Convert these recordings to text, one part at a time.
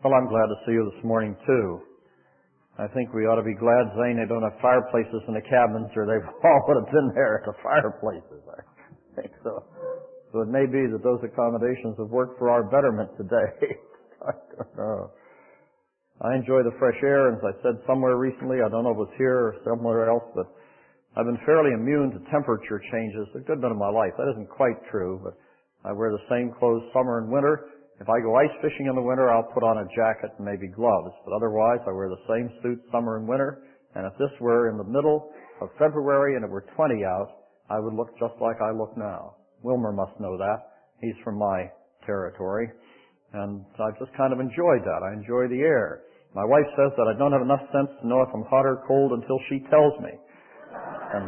Well, I'm glad to see you this morning, too. I think we ought to be glad, Zane, they don't have fireplaces in the cabins, or they all would have been there at the fireplaces. I think so. So it may be that those accommodations have worked for our betterment today. I don't know. I enjoy the fresh air, and as I said somewhere recently, I don't know if it was here or somewhere else, but I've been fairly immune to temperature changes a good bit of my life. That isn't quite true, but I wear the same clothes summer and winter. If I go ice fishing in the winter, I'll put on a jacket and maybe gloves. But otherwise, I wear the same suit summer and winter. And if this were in the middle of February and it were 20 out, I would look just like I look now. Wilmer must know that. He's from my territory. And I've just kind of enjoyed that. I enjoy the air. My wife says that I don't have enough sense to know if I'm hot or cold until she tells me. And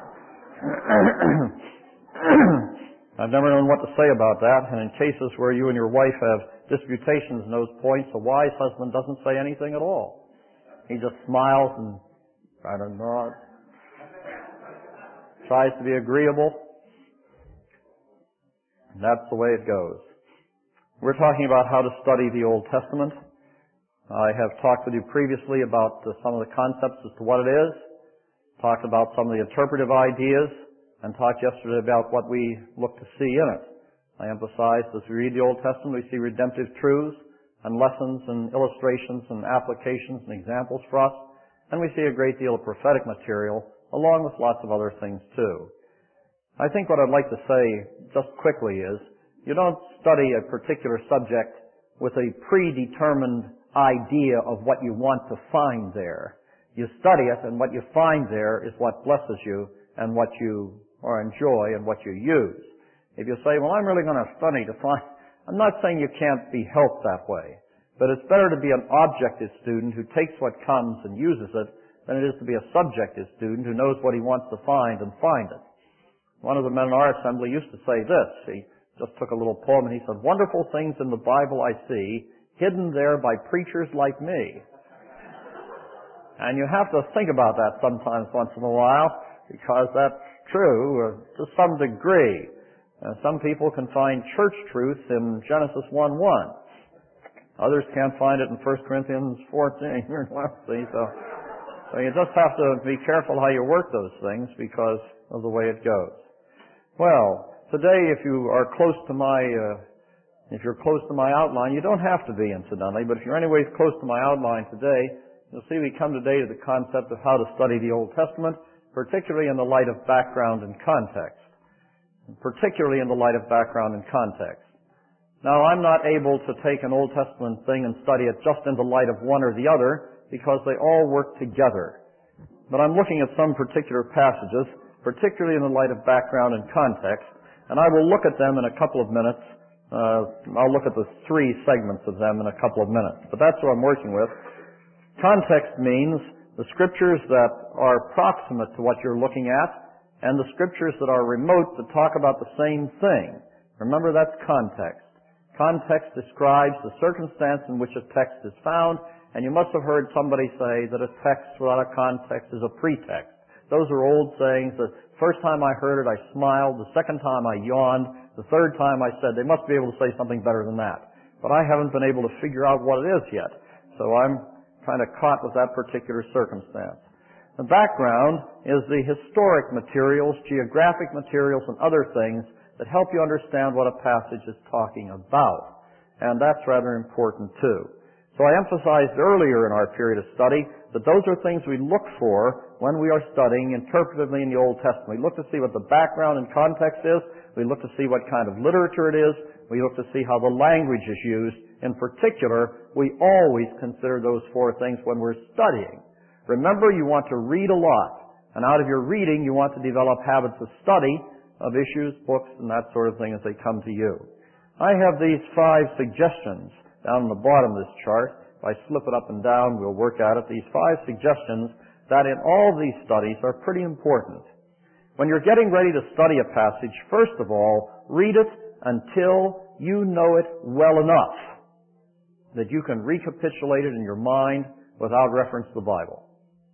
I've never known what to say about that, and in cases where you and your wife have disputations in those points, a wise husband doesn't say anything at all. He just smiles and, I don't know, tries to be agreeable. And that's the way it goes. We're talking about how to study the Old Testament. I have talked with you previously about some of the concepts as to what it is, talked about some of the interpretive ideas, and talked yesterday about what we look to see in it. I emphasized as we read the Old Testament, we see redemptive truths and lessons and illustrations and applications and examples for us, and we see a great deal of prophetic material, along with lots of other things too. I think what I'd like to say just quickly is, you don't study a particular subject with a predetermined idea of what you want to find there. You study it, and what you find there is what blesses you and what you or enjoy and what you use. If you say, well, I'm really going to study to find, I'm not saying you can't be helped that way, but it's better to be an objective student who takes what comes and uses it than it is to be a subjective student who knows what he wants to find and find it. One of the men in our assembly used to say this. He just took a little poem and he said, wonderful things in the Bible I see, hidden there by preachers like me. And you have to think about that sometimes once in a while, because that's true to some degree. Some people can find church truth in Genesis 1:1. Others can't find it in 1 Corinthians 14. So you just have to be careful how you work those things because of the way it goes. Well, today if you are close to my outline, you don't have to be, incidentally, but if you're anyways close to my outline today, you'll see we come today to the concept of how to study the Old Testament, particularly in the light of background and context. Particularly in the light of background and context. Now, I'm not able to take an Old Testament thing and study it just in the light of one or the other, because they all work together. But I'm looking at some particular passages, particularly in the light of background and context, and I will look at them in a couple of minutes. I'll look at the three segments of them in a couple of minutes. But that's what I'm working with. Context means the scriptures that are proximate to what you're looking at, and the scriptures that are remote that talk about the same thing. Remember, that's context. Context describes the circumstance in which a text is found, and you must have heard somebody say that a text without a context is a pretext. Those are old sayings. The first time I heard it, I smiled. The second time, I yawned. The third time, I said, they must be able to say something better than that. But I haven't been able to figure out what it is yet. So I'm kind of caught with that particular circumstance. The background is the historic materials, geographic materials, and other things that help you understand what a passage is talking about. And that's rather important too. So I emphasized earlier in our period of study that those are things we look for when we are studying interpretively in the Old Testament. We look to see what the background and context is. We look to see what kind of literature it is. We look to see how the language is used. In particular, we always consider those four things when we're studying. Remember, you want to read a lot. And out of your reading, you want to develop habits of study of issues, books, and that sort of thing as they come to you. I have these 5 suggestions down on the bottom of this chart. If I slip it up and down, we'll work at it. These 5 suggestions that in all these studies are pretty important. When you're getting ready to study a passage, first of all, read it until you know it well enough that you can recapitulate it in your mind without reference to the Bible.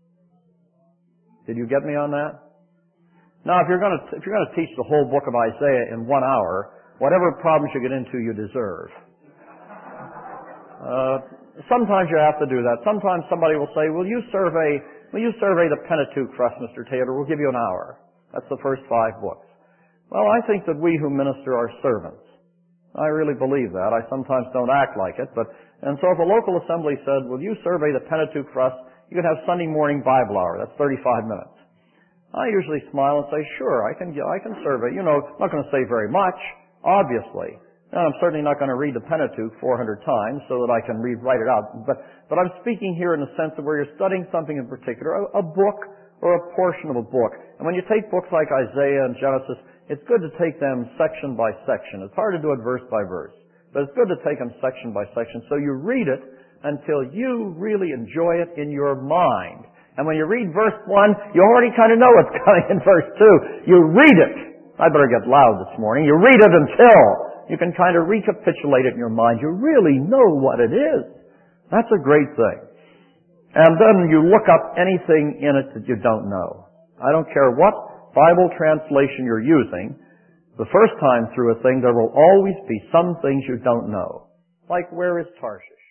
Did you get me on that? Now, if you're going to teach the whole book of Isaiah in 1 hour, whatever problems you get into, you deserve. Sometimes you have to do that. Sometimes somebody will say, will you survey the Pentateuch for us, Mr. Taylor? We'll give you an hour. That's the first 5 books. Well, I think that we who minister are servants. I really believe that. I sometimes don't act like it, and so if a local assembly said, will you survey the Pentateuch for us? You could have Sunday morning Bible hour. That's 35 minutes. I usually smile and say, sure, I can survey. I'm not going to say very much, obviously. And I'm certainly not going to read the Pentateuch 400 times so that I can write it out. But I'm speaking here in the sense of where you're studying something in particular, a book or a portion of a book. And when you take books like Isaiah and Genesis, it's good to take them section by section. It's hard to do it verse by verse, but it's good to take them section by section. So you read it until you really enjoy it in your mind. And when you read verse 1, you already kind of know what's coming in verse 2. You read it. I better get loud this morning. You read it until you can kind of recapitulate it in your mind. You really know what it is. That's a great thing. And then you look up anything in it that you don't know. I don't care what Bible translation you're using. The first time through a thing, there will always be some things you don't know. Like, where is Tarshish?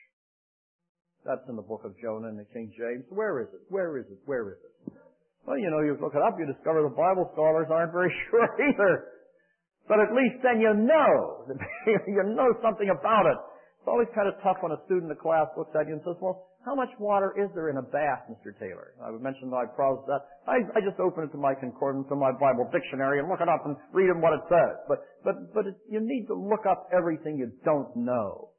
That's in the book of Jonah in the King James. Where is it? Where is it? Where is it? Well, you look it up, you discover the Bible scholars aren't very sure either. But at least then you know. You know something about it. It's always kind of tough when a student in the class looks at you and says, well, how much water is there in a bath, Mr. Taylor? I mentioned my problems with that. I just open it to my concordance, to my Bible dictionary, and look it up and read what it says. But you need to look up everything you don't know.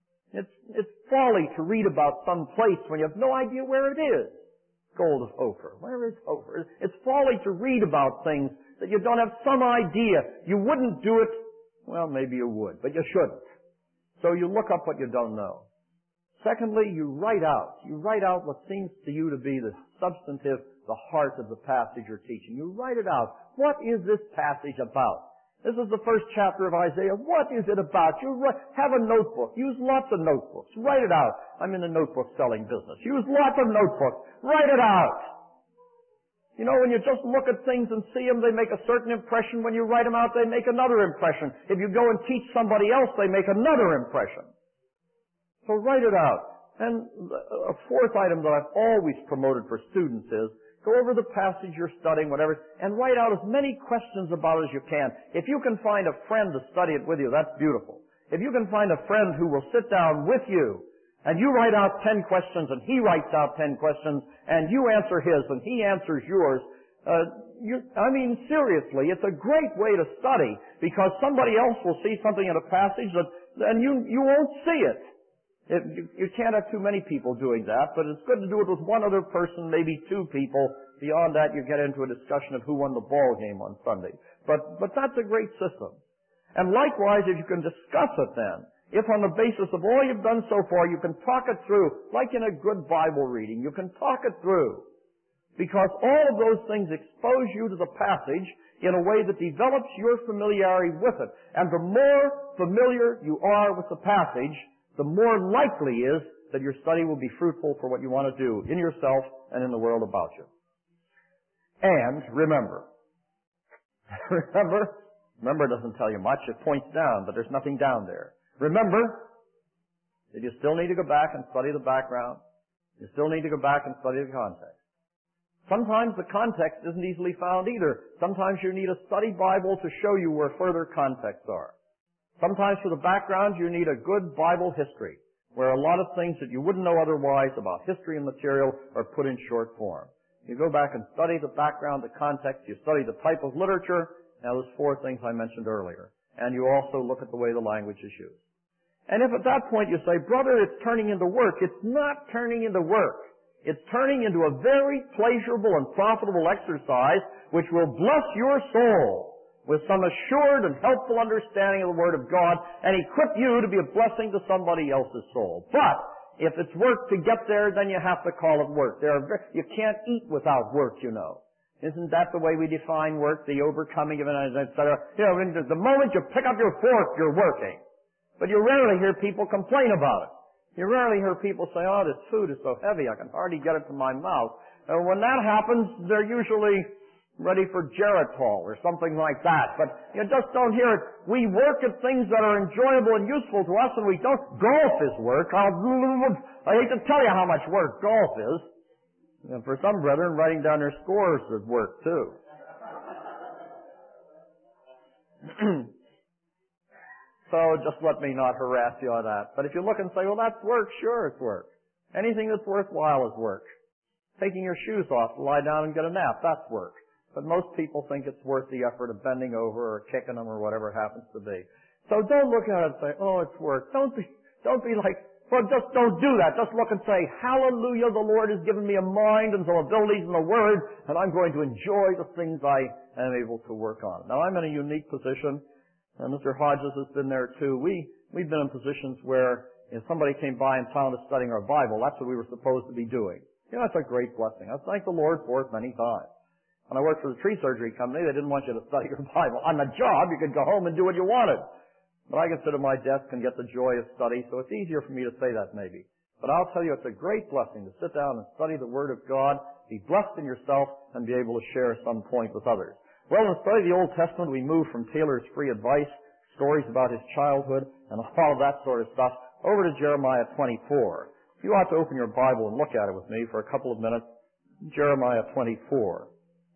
It's folly to read about some place when you have no idea where it is. Gold of Ophir. Where is Ophir? It's folly to read about things that you don't have some idea. You wouldn't do it. Well, maybe you would, but you shouldn't. So you look up what you don't know. Secondly, you write out. You write out what seems to you to be the substantive, the heart of the passage you're teaching. You write it out. What is this passage about? This is the first chapter of Isaiah. What is it about? Have a notebook. Use lots of notebooks. Write it out. I'm in the notebook selling business. Use lots of notebooks. Write it out. When you just look at things and see them, they make a certain impression. When you write them out, they make another impression. If you go and teach somebody else, they make another impression. So write it out. And a fourth item that I've always promoted for students is, go over the passage you're studying, whatever, and write out as many questions about it as you can. If you can find a friend to study it with you, that's beautiful. If you can find a friend who will sit down with you, and you write out 10 questions, and he writes out 10 questions, and you answer his, and he answers yours, seriously, it's a great way to study, because somebody else will see something in a passage and you won't see it. You can't have too many people doing that, but it's good to do it with one other person, maybe 2 people. Beyond that, you get into a discussion of who won the ball game on Sunday. But that's a great system. And likewise, if you can discuss it then, if on the basis of all you've done so far, you can talk it through, like in a good Bible reading, you can talk it through. Because all of those things expose you to the passage in a way that develops your familiarity with it. And the more familiar you are with the passage, the more likely is that your study will be fruitful for what you want to do in yourself and in the world about you. And remember doesn't tell you much. It points down, but there's nothing down there. Remember that you still need to go back and study the background. You still need to go back and study the context. Sometimes the context isn't easily found either. Sometimes you need a study Bible to show you where further contexts are. Sometimes for the background, you need a good Bible history, where a lot of things that you wouldn't know otherwise about history and material are put in short form. You go back and study the background, the context, you study the type of literature. Now, those 4 things I mentioned earlier. And you also look at the way the language is used. And if at that point you say, brother, it's turning into work, it's not turning into work. It's turning into a very pleasurable and profitable exercise which will bless your soul with some assured and helpful understanding of the Word of God and equip you to be a blessing to somebody else's soul. But if it's work to get there, then you have to call it work. You can't eat without work, you know. Isn't that the way we define work, the overcoming of it, etc.? The moment you pick up your fork, you're working. But you rarely hear people complain about it. You rarely hear people say, oh, this food is so heavy, I can hardly get it to my mouth. And when that happens, they're usually ready for Geritol or something like that. But you just don't hear it. We work at things that are enjoyable and useful to us, and we don't. Golf is work. I hate to tell you how much work golf is. And for some brethren, writing down their scores is work too. So just let me not harass you on that. But if you look and say, well, that's work, sure, it's work. Anything that's worthwhile is work. Taking your shoes off to lie down and get a nap, that's work. But most people think it's worth the effort of bending over or kicking them or whatever it happens to be. So don't look at it and say, oh, it's work. Don't be like, well, just don't do that. Just look and say, hallelujah, the Lord has given me a mind and some abilities in the Word, and I'm going to enjoy the things I am able to work on. Now, I'm in a unique position, and Mr. Hodges has been there too. We've been in positions where if somebody came by and found us studying our Bible, that's what we were supposed to be doing. You know, that's a great blessing. I've thanked the Lord for it many times. When I worked for the tree surgery company, they didn't want you to study your Bible. On the job, you could go home and do what you wanted. But I can sit at my desk and get the joy of study, so it's easier for me to say that maybe. But I'll tell you, it's a great blessing to sit down and study the Word of God, be blessed in yourself, and be able to share some point with others. Well, in the study of the Old Testament, we move from Taylor's free advice, stories about his childhood, and all of that sort of stuff, over to Jeremiah 24. You ought to open your Bible and look at it with me for a couple of minutes. Jeremiah 24.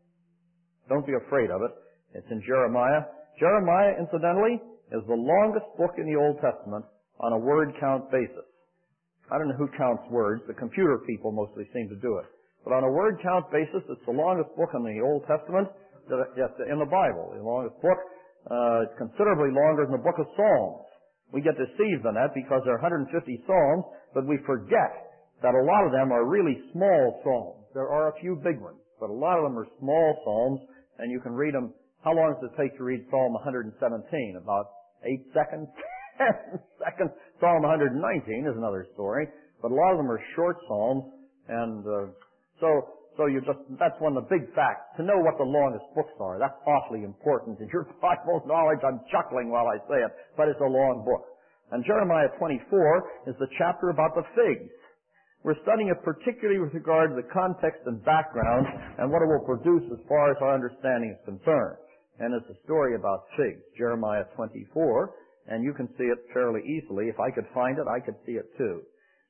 Don't be afraid of it. It's in Jeremiah. Jeremiah, incidentally, is the longest book in the Old Testament on a word count basis. I don't know who counts words. The computer people mostly seem to do it. But on a word count basis, it's the longest book in the Old Testament in the Bible. The longest book. It's considerably longer than the book of Psalms. We get deceived in that because there are 150 Psalms, but we forget that a lot of them are really small Psalms. There are a few big ones, but a lot of them are small Psalms, and you can read them. How long does it take to read Psalm 117? About 8 seconds? 10 seconds. Psalm 119 is another story, but a lot of them are short Psalms, and so that's one of the big facts. To know what the longest books are, that's awfully important in your Bible knowledge. I'm chuckling while I say it, but it's a long book. And Jeremiah 24 is the chapter about the figs. We're studying it particularly with regard to the context and background and what it will produce as far as our understanding is concerned. And it's a story about figs, Jeremiah 24, and you can see it fairly easily. If I could find it, I could see it too.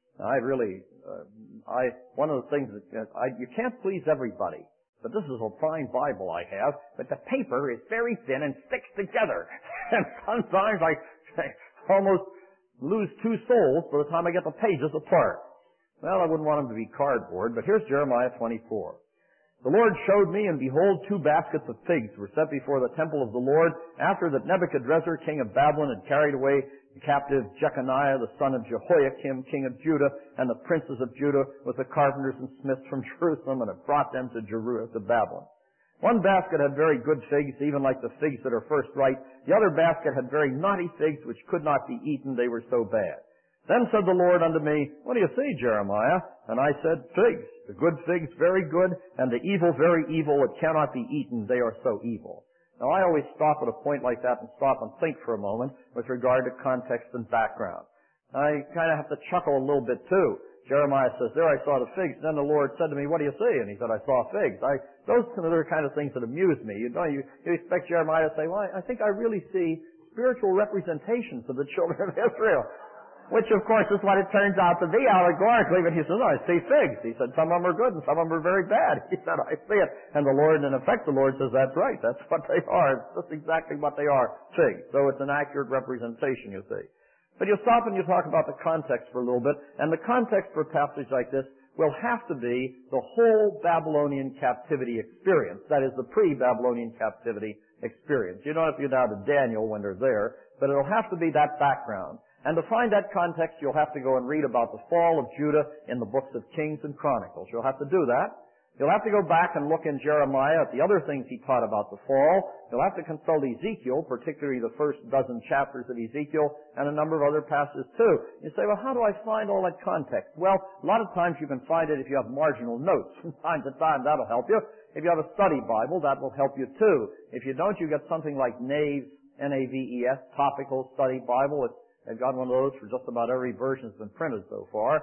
One of the things that, you can't please everybody, but this is a fine Bible I have, but the paper is very thin and sticks together. And sometimes I almost lose 2 souls by the time I get the pages apart. Well, I wouldn't want them to be cardboard, but here's Jeremiah 24. The Lord showed me, and behold, 2 baskets of figs were set before the temple of the Lord, after that Nebuchadrezzar, king of Babylon, had carried away the captive Jeconiah, the son of Jehoiakim, king of Judah, and the princes of Judah, with the carpenters and smiths from Jerusalem, and had brought them to Babylon. One basket had very good figs, even like the figs that are first ripe. The other basket had very naughty figs, which could not be eaten, they were so bad. Then said the Lord unto me, What do you see, Jeremiah? And I said, Figs. The good figs very good, and the evil very evil. It cannot be eaten. They are so evil. Now I always stop at a point like that and stop and think for a moment with regard to context and background. I kind of have to chuckle a little bit too. Jeremiah says, There I saw the figs. Then the Lord said to me, What do you see? And he said, I saw figs. Those are the kind of things that amuse me. You expect Jeremiah to say, Well, I think I really see spiritual representations of the children of Israel. Which, of course, is what it turns out to be allegorically. But he says, I see figs. He said, some of them are good and some of them are very bad. He said, I see it. And the Lord, in effect, the Lord says, that's right. That's what they are. It's just exactly what they are, figs. So it's an accurate representation, you see. But you stop and you talk about the context for a little bit. And the context for a passage like this will have to be the whole Babylonian captivity experience. That is, the pre-Babylonian captivity experience. You don't have to get down to Daniel when they're there, but it'll have to be that background. And to find that context, you'll have to go and read about the fall of Judah in the books of Kings and Chronicles. You'll have to do that. You'll have to go back and look in Jeremiah at the other things he taught about the fall. You'll have to consult Ezekiel, particularly the first 12 chapters of Ezekiel, and a number of other passages too. You say, well, how do I find all that context? Well, a lot of times you can find it if you have marginal notes. From time to time, that'll help you. If you have a study Bible, that will help you too. If you don't, you get something like Naves, N-A-V-E-S, Topical Study Bible. They've got one of those for just about every version that's been printed so far.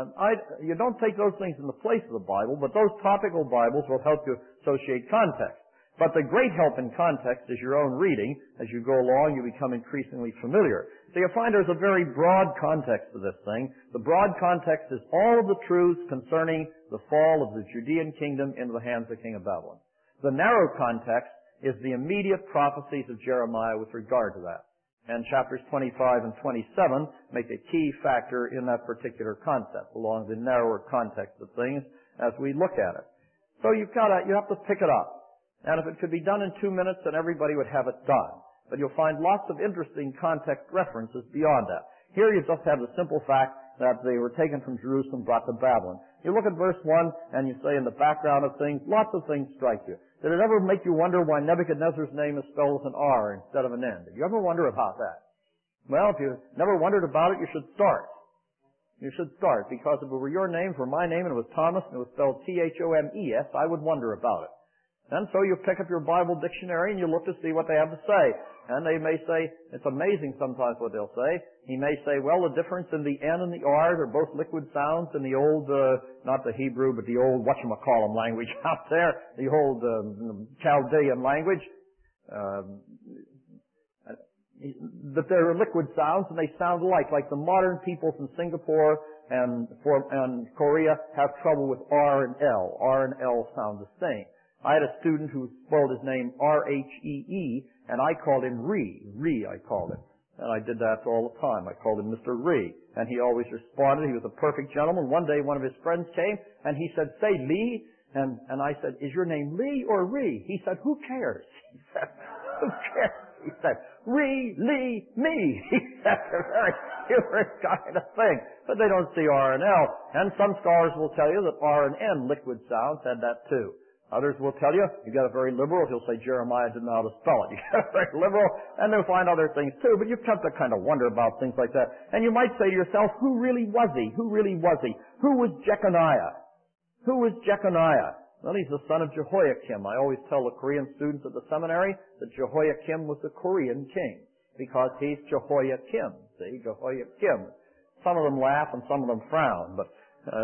You don't take those things in the place of the Bible, but those topical Bibles will help you associate context. But the great help in context is your own reading. As you go along, you become increasingly familiar. So you find there's a very broad context to this thing. The broad context is all of the truths concerning the fall of the Judean kingdom into the hands of the king of Babylon. The narrow context is the immediate prophecies of Jeremiah with regard to that. And chapters 25 and 27 make a key factor in that particular concept, along the narrower context of things as we look at it. So you have to pick it up. And if it could be done in 2 minutes, then everybody would have it done. But you'll find lots of interesting context references beyond that. Here you just have the simple fact that they were taken from Jerusalem, brought to Babylon. You look at verse 1, and you say in the background of things, lots of things strike you. Did it ever make you wonder why Nebuchadnezzar's name is spelled with an R instead of an N? Did you ever wonder about that? Well, if you never wondered about it, you should start. You should start, because if it were your name, for my name, and it was Thomas, and it was spelled Thomes, I would wonder about it. And so you pick up your Bible dictionary and you look to see what they have to say. And they may say, it's amazing sometimes what they'll say. He may say, well, the difference in the N and the R, they're both liquid sounds in the old, not the Hebrew, but the old whatchamacallem language out there, the old Chaldean language. That they're liquid sounds and they sound alike, like the modern people from Singapore and Korea have trouble with R and L. R and L sound the same. I had a student who spelled his name R-H-E-E, and I called him Ree. Ree, I called him. And I did that all the time. I called him Mr. Ree. And he always responded. He was a perfect gentleman. One day one of his friends came, and he said, say Lee. And I said, is your name Lee or Ree? He said, who cares? He said, who cares? He said, Ree, Lee, me. He said, a very humorous kind of thing. But they don't see R and L. And some scholars will tell you that R and N, liquid sounds, had that too. Others will tell you got a very liberal. He'll say Jeremiah didn't know how to spell it. You got a very liberal, and they'll find other things too. But you've come to kind of wonder about things like that. And you might say to yourself, who really was he? Who really was he? Who was Jeconiah? Who was Jeconiah? Well, he's the son of Jehoiakim. I always tell the Korean students at the seminary that Jehoiakim was the Korean king because he's Jehoiakim. See, Jehoiakim. Some of them laugh and some of them frown, but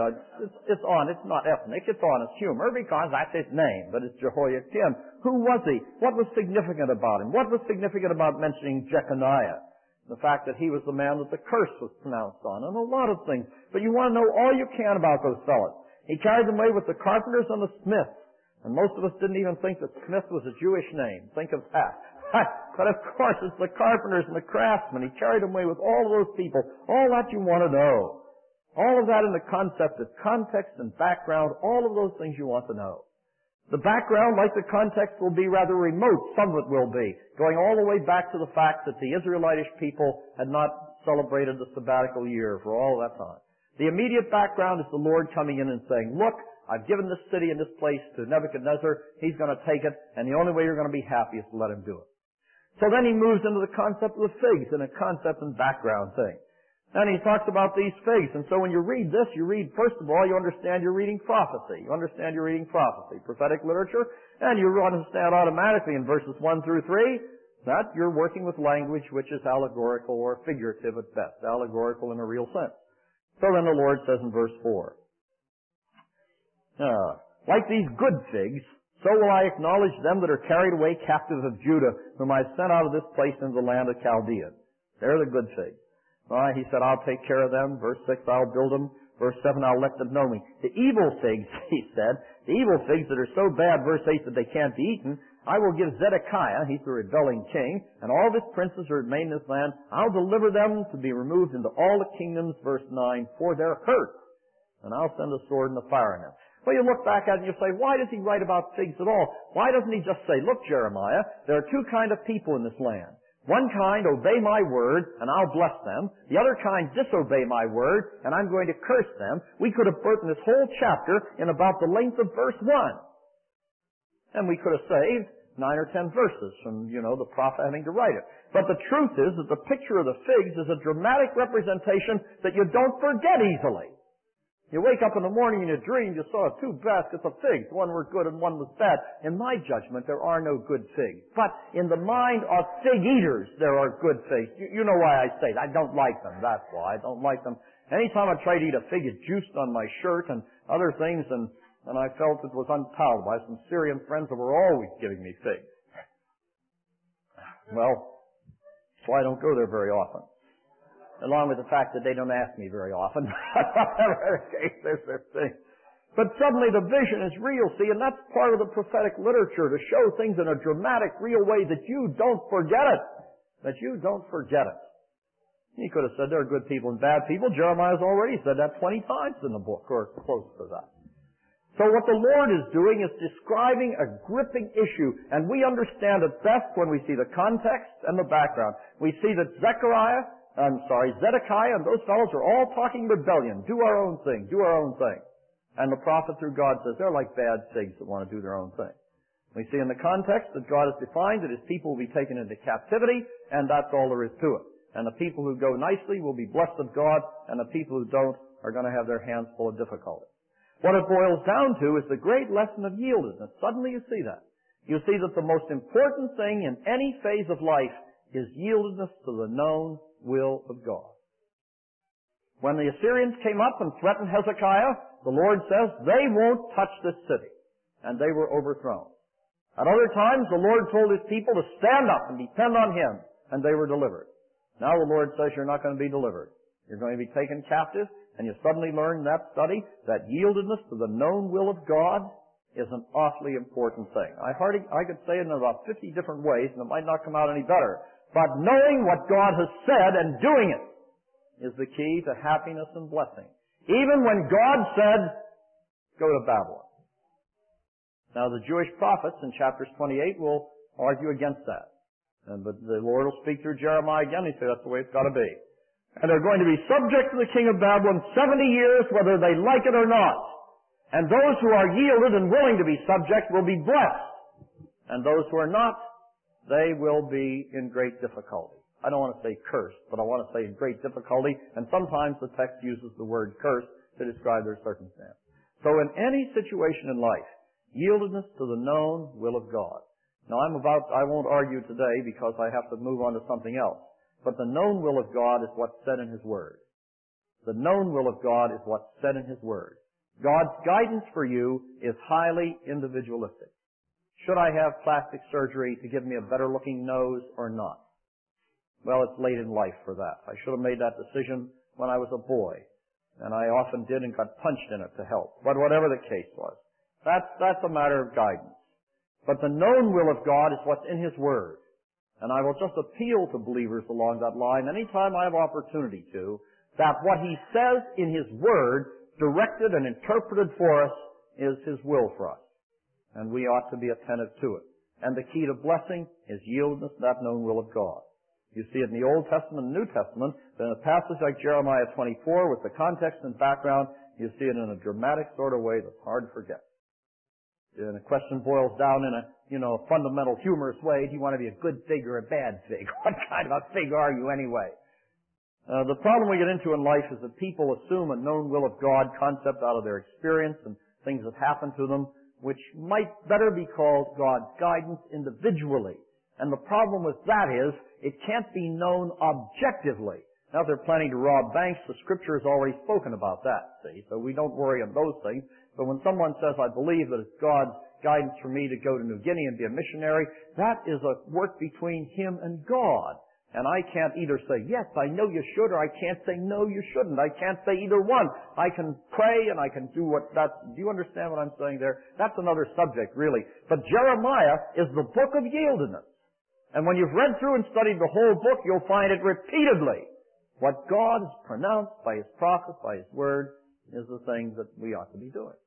it's not ethnic, it's honest humor because that's his name, but it's Jehoiakim. Who was he? What was significant about him? What was significant about mentioning Jeconiah? The fact that he was the man that the curse was pronounced on, and a lot of things. But you want to know all you can about those fellows. He carried them away with the carpenters and the smiths, and most of us didn't even think that Smith was a Jewish name. Think of that. But of course, it's the carpenters and the craftsmen. He carried them away with all of those people. All that you want to know. All of that in the concept of context and background, all of those things you want to know. The background, like the context, will be rather remote. Some of it will be. Going all the way back to the fact that the Israelitish people had not celebrated the sabbatical year for all that time. The immediate background is the Lord coming in and saying, look, I've given this city and this place to Nebuchadnezzar. He's going to take it, and the only way you're going to be happy is to let him do it. So then he moves into the concept of the figs and a concept and background thing. And he talks about these figs. And so when you read this, you read, first of all, you understand you're reading prophecy. You understand you're reading prophecy, prophetic literature, and you understand automatically in verses 1 through 3 that you're working with language which is allegorical or figurative at best, allegorical in a real sense. So then the Lord says in verse 4, like these good figs, so will I acknowledge them that are carried away captives of Judah, whom I sent out of this place into the land of Chaldea. They're the good figs. He said, I'll take care of them. Verse 6, I'll build them. Verse 7, I'll let them know me. The evil figs, he said, the evil figs that are so bad, verse 8, that they can't be eaten, I will give Zedekiah, he's the rebelling king, and all of his princes who remain in this land, I'll deliver them to be removed into all the kingdoms, verse 9, for their hurt. And I'll send a sword and a fire in them. Well, you look back at it and you say, why does he write about figs at all? Why doesn't he just say, look, Jeremiah, there are two kinds of people in this land. One kind obey my word, and I'll bless them. The other kind disobey my word, and I'm going to curse them. We could have written this whole chapter in about the length of verse 1. And we could have saved 9 or 10 verses from, the prophet having to write it. But the truth is that the picture of the figs is a dramatic representation that you don't forget easily. You wake up in the morning in your dream, you saw two baskets of figs. One were good and one was bad. In my judgment, there are no good figs. But in the mind of fig eaters, there are good figs. You know why I say that. I don't like them. That's why I don't like them. Anytime I try to eat a fig, it's juiced on my shirt and other things. And and I felt it was unpalatable. I had some Syrian friends that were always giving me figs. Well, so I don't go there very often, along with the fact that they don't ask me very often. Whatever the case, there's their thing. But suddenly the vision is real, see, and that's part of the prophetic literature, to show things in a dramatic, real way that you don't forget it. That you don't forget it. He could have said there are good people and bad people. Jeremiah's already said that 20 times in the book, or close to that. So what the Lord is doing is describing a gripping issue, and we understand it best when we see the context and the background. We see that Zedekiah and those fellows are all talking rebellion. Do our own thing, do our own thing. And the prophet through God says they're like bad figs that want to do their own thing. We see in the context that God has defined that His people will be taken into captivity, and that's all there is to it. And the people who go nicely will be blessed of God, and the people who don't are going to have their hands full of difficulty. What it boils down to is the great lesson of yieldedness. Suddenly you see that. You see that the most important thing in any phase of life is yieldedness to the known will of God. When the Assyrians came up and threatened Hezekiah, the Lord says, they won't touch this city. And they were overthrown. At other times, the Lord told His people to stand up and depend on Him, and they were delivered. Now the Lord says you're not going to be delivered. You're going to be taken captive, and you suddenly learn in that study that yieldedness to the known will of God is an awfully important thing. I could say it in about 50 different ways, and it might not come out any better. But knowing what God has said and doing it is the key to happiness and blessing. Even when God said, go to Babylon. Now the Jewish prophets in chapters 28 will argue against that. But the Lord will speak through Jeremiah again. He said that's the way it's got to be. And they're going to be subject to the king of Babylon 70 years, whether they like it or not. And those who are yielded and willing to be subject will be blessed. And those who are not, they will be in great difficulty. I don't want to say cursed, but I want to say in great difficulty. And sometimes the text uses the word cursed to describe their circumstance. So in any situation in life, yieldedness to the known will of God. Now I won't argue today because I have to move on to something else. But the known will of God is what's said in His Word. The known will of God is what's said in His Word. God's guidance for you is highly individualistic. Should I have plastic surgery to give me a better looking nose or not? Well, it's late in life for that. I should have made that decision when I was a boy. And I often did and got punched in it to help. But whatever the case was, that's a matter of guidance. But the known will of God is what's in His Word. And I will just appeal to believers along that line anytime I have opportunity to, that what He says in His Word, directed and interpreted for us, is His will for us. And we ought to be attentive to it. And the key to blessing is yieldedness to that known will of God. You see it in the Old Testament and New Testament, but in a passage like Jeremiah 24 with the context and background, you see it in a dramatic sort of way that's hard to forget. And the question boils down in a fundamental humorous way. Do you want to be a good fig or a bad fig? What kind of a fig are you anyway? The problem we get into in life is that people assume a known will of God concept out of their experience and things that happen to them, which might better be called God's guidance individually. And the problem with that is it can't be known objectively. Now, if they're planning to rob banks, the Scripture has already spoken about that, see? So we don't worry on those things. But when someone says, I believe that it's God's guidance for me to go to New Guinea and be a missionary, that is a work between Him and God. And I can't either say, yes, I know you should, or I can't say, no, you shouldn't. I can't say either one. I can pray and I can do do you understand what I'm saying there? That's another subject, really. But Jeremiah is the book of yieldedness. And when you've read through and studied the whole book, you'll find it repeatedly. What God has pronounced by His prophets, by His Word, is the thing that we ought to be doing.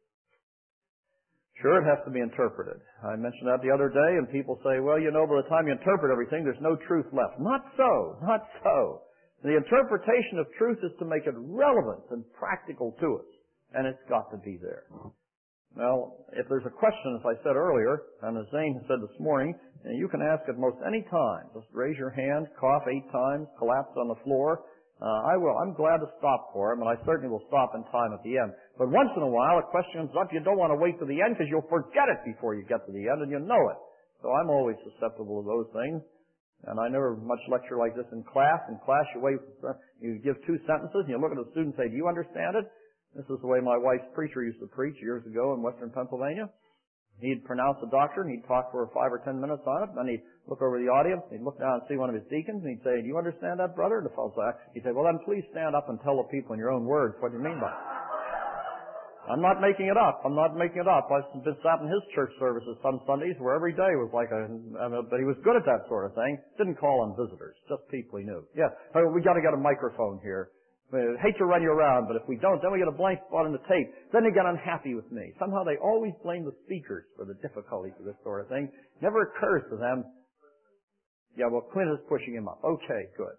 Sure, it has to be interpreted. I mentioned that the other day, and people say, well, by the time you interpret everything, there's no truth left. Not so. Not so. The interpretation of truth is to make it relevant and practical to us, and it's got to be there. Well, if there's a question, as I said earlier, and as Zane said this morning, you can ask it most any time. Just raise your hand, cough 8 times, collapse on the floor. I will. I'm glad to stop for him, and I certainly will stop in time at the end. But once in a while, a question comes up, you don't want to wait to the end because you'll forget it before you get to the end, and you know it. So I'm always susceptible to those things. And I never much lecture like this in class. In class, you give 2 sentences, and you look at the student and say, do you understand it? This is the way my wife's preacher used to preach years ago in western Pennsylvania. He'd pronounce the doctrine, he'd talk for 5 or 10 minutes on it, then he'd look over the audience, he'd look down and see one of his deacons, and he'd say, "Do you understand that, brother?" The fellow said, he'd say, "Well, then please stand up and tell the people in your own words what you mean by it." I'm not making it up. I'm not making it up. I've been sat in his church services some Sundays where every day was like but he was good at that sort of thing. Didn't call on visitors, just people he knew. Yeah, we got to get a microphone here. I hate to run you around, but if we don't, then we get a blank spot in the tape. Then they get unhappy with me. Somehow they always blame the speakers for the difficulties of this sort of thing. Never occurs to them, yeah, well, Clint is pushing him up. Okay, good.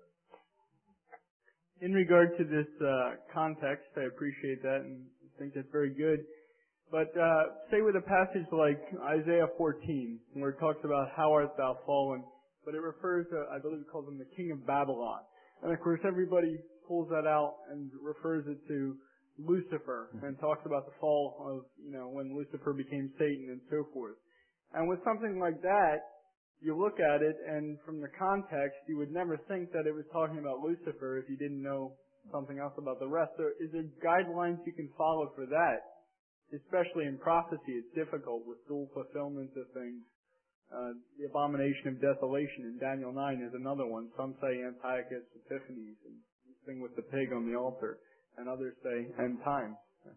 In regard to this context, I appreciate that and think that's very good. But say with a passage like Isaiah 14, where it talks about how art thou fallen, but it refers to, I believe it calls him the king of Babylon. And of course everybody pulls that out and refers it to Lucifer and talks about the fall of, when Lucifer became Satan and so forth. And with something like that, you look at it and from the context, you would never think that it was talking about Lucifer if you didn't know something else about the rest. So is there guidelines you can follow for that? Especially in prophecy, it's difficult with dual fulfillments of things. The abomination of desolation in Daniel 9 is another one. Some say Antiochus Epiphanes, and the thing with the pig on the altar, and others say end times.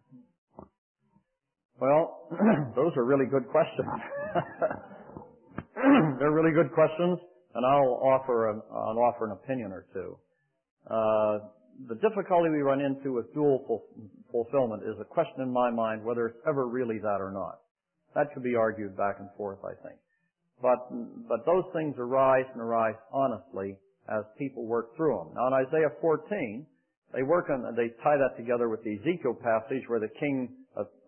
Well, those are really good questions. They're really good questions, and I'll offer an opinion or two. The difficulty we run into with dual fulfillment is a question in my mind whether it's ever really that or not. That could be argued back and forth, I think. But those things arise honestly as people work through them. Now in Isaiah 14, they tie that together with the Ezekiel passage where the king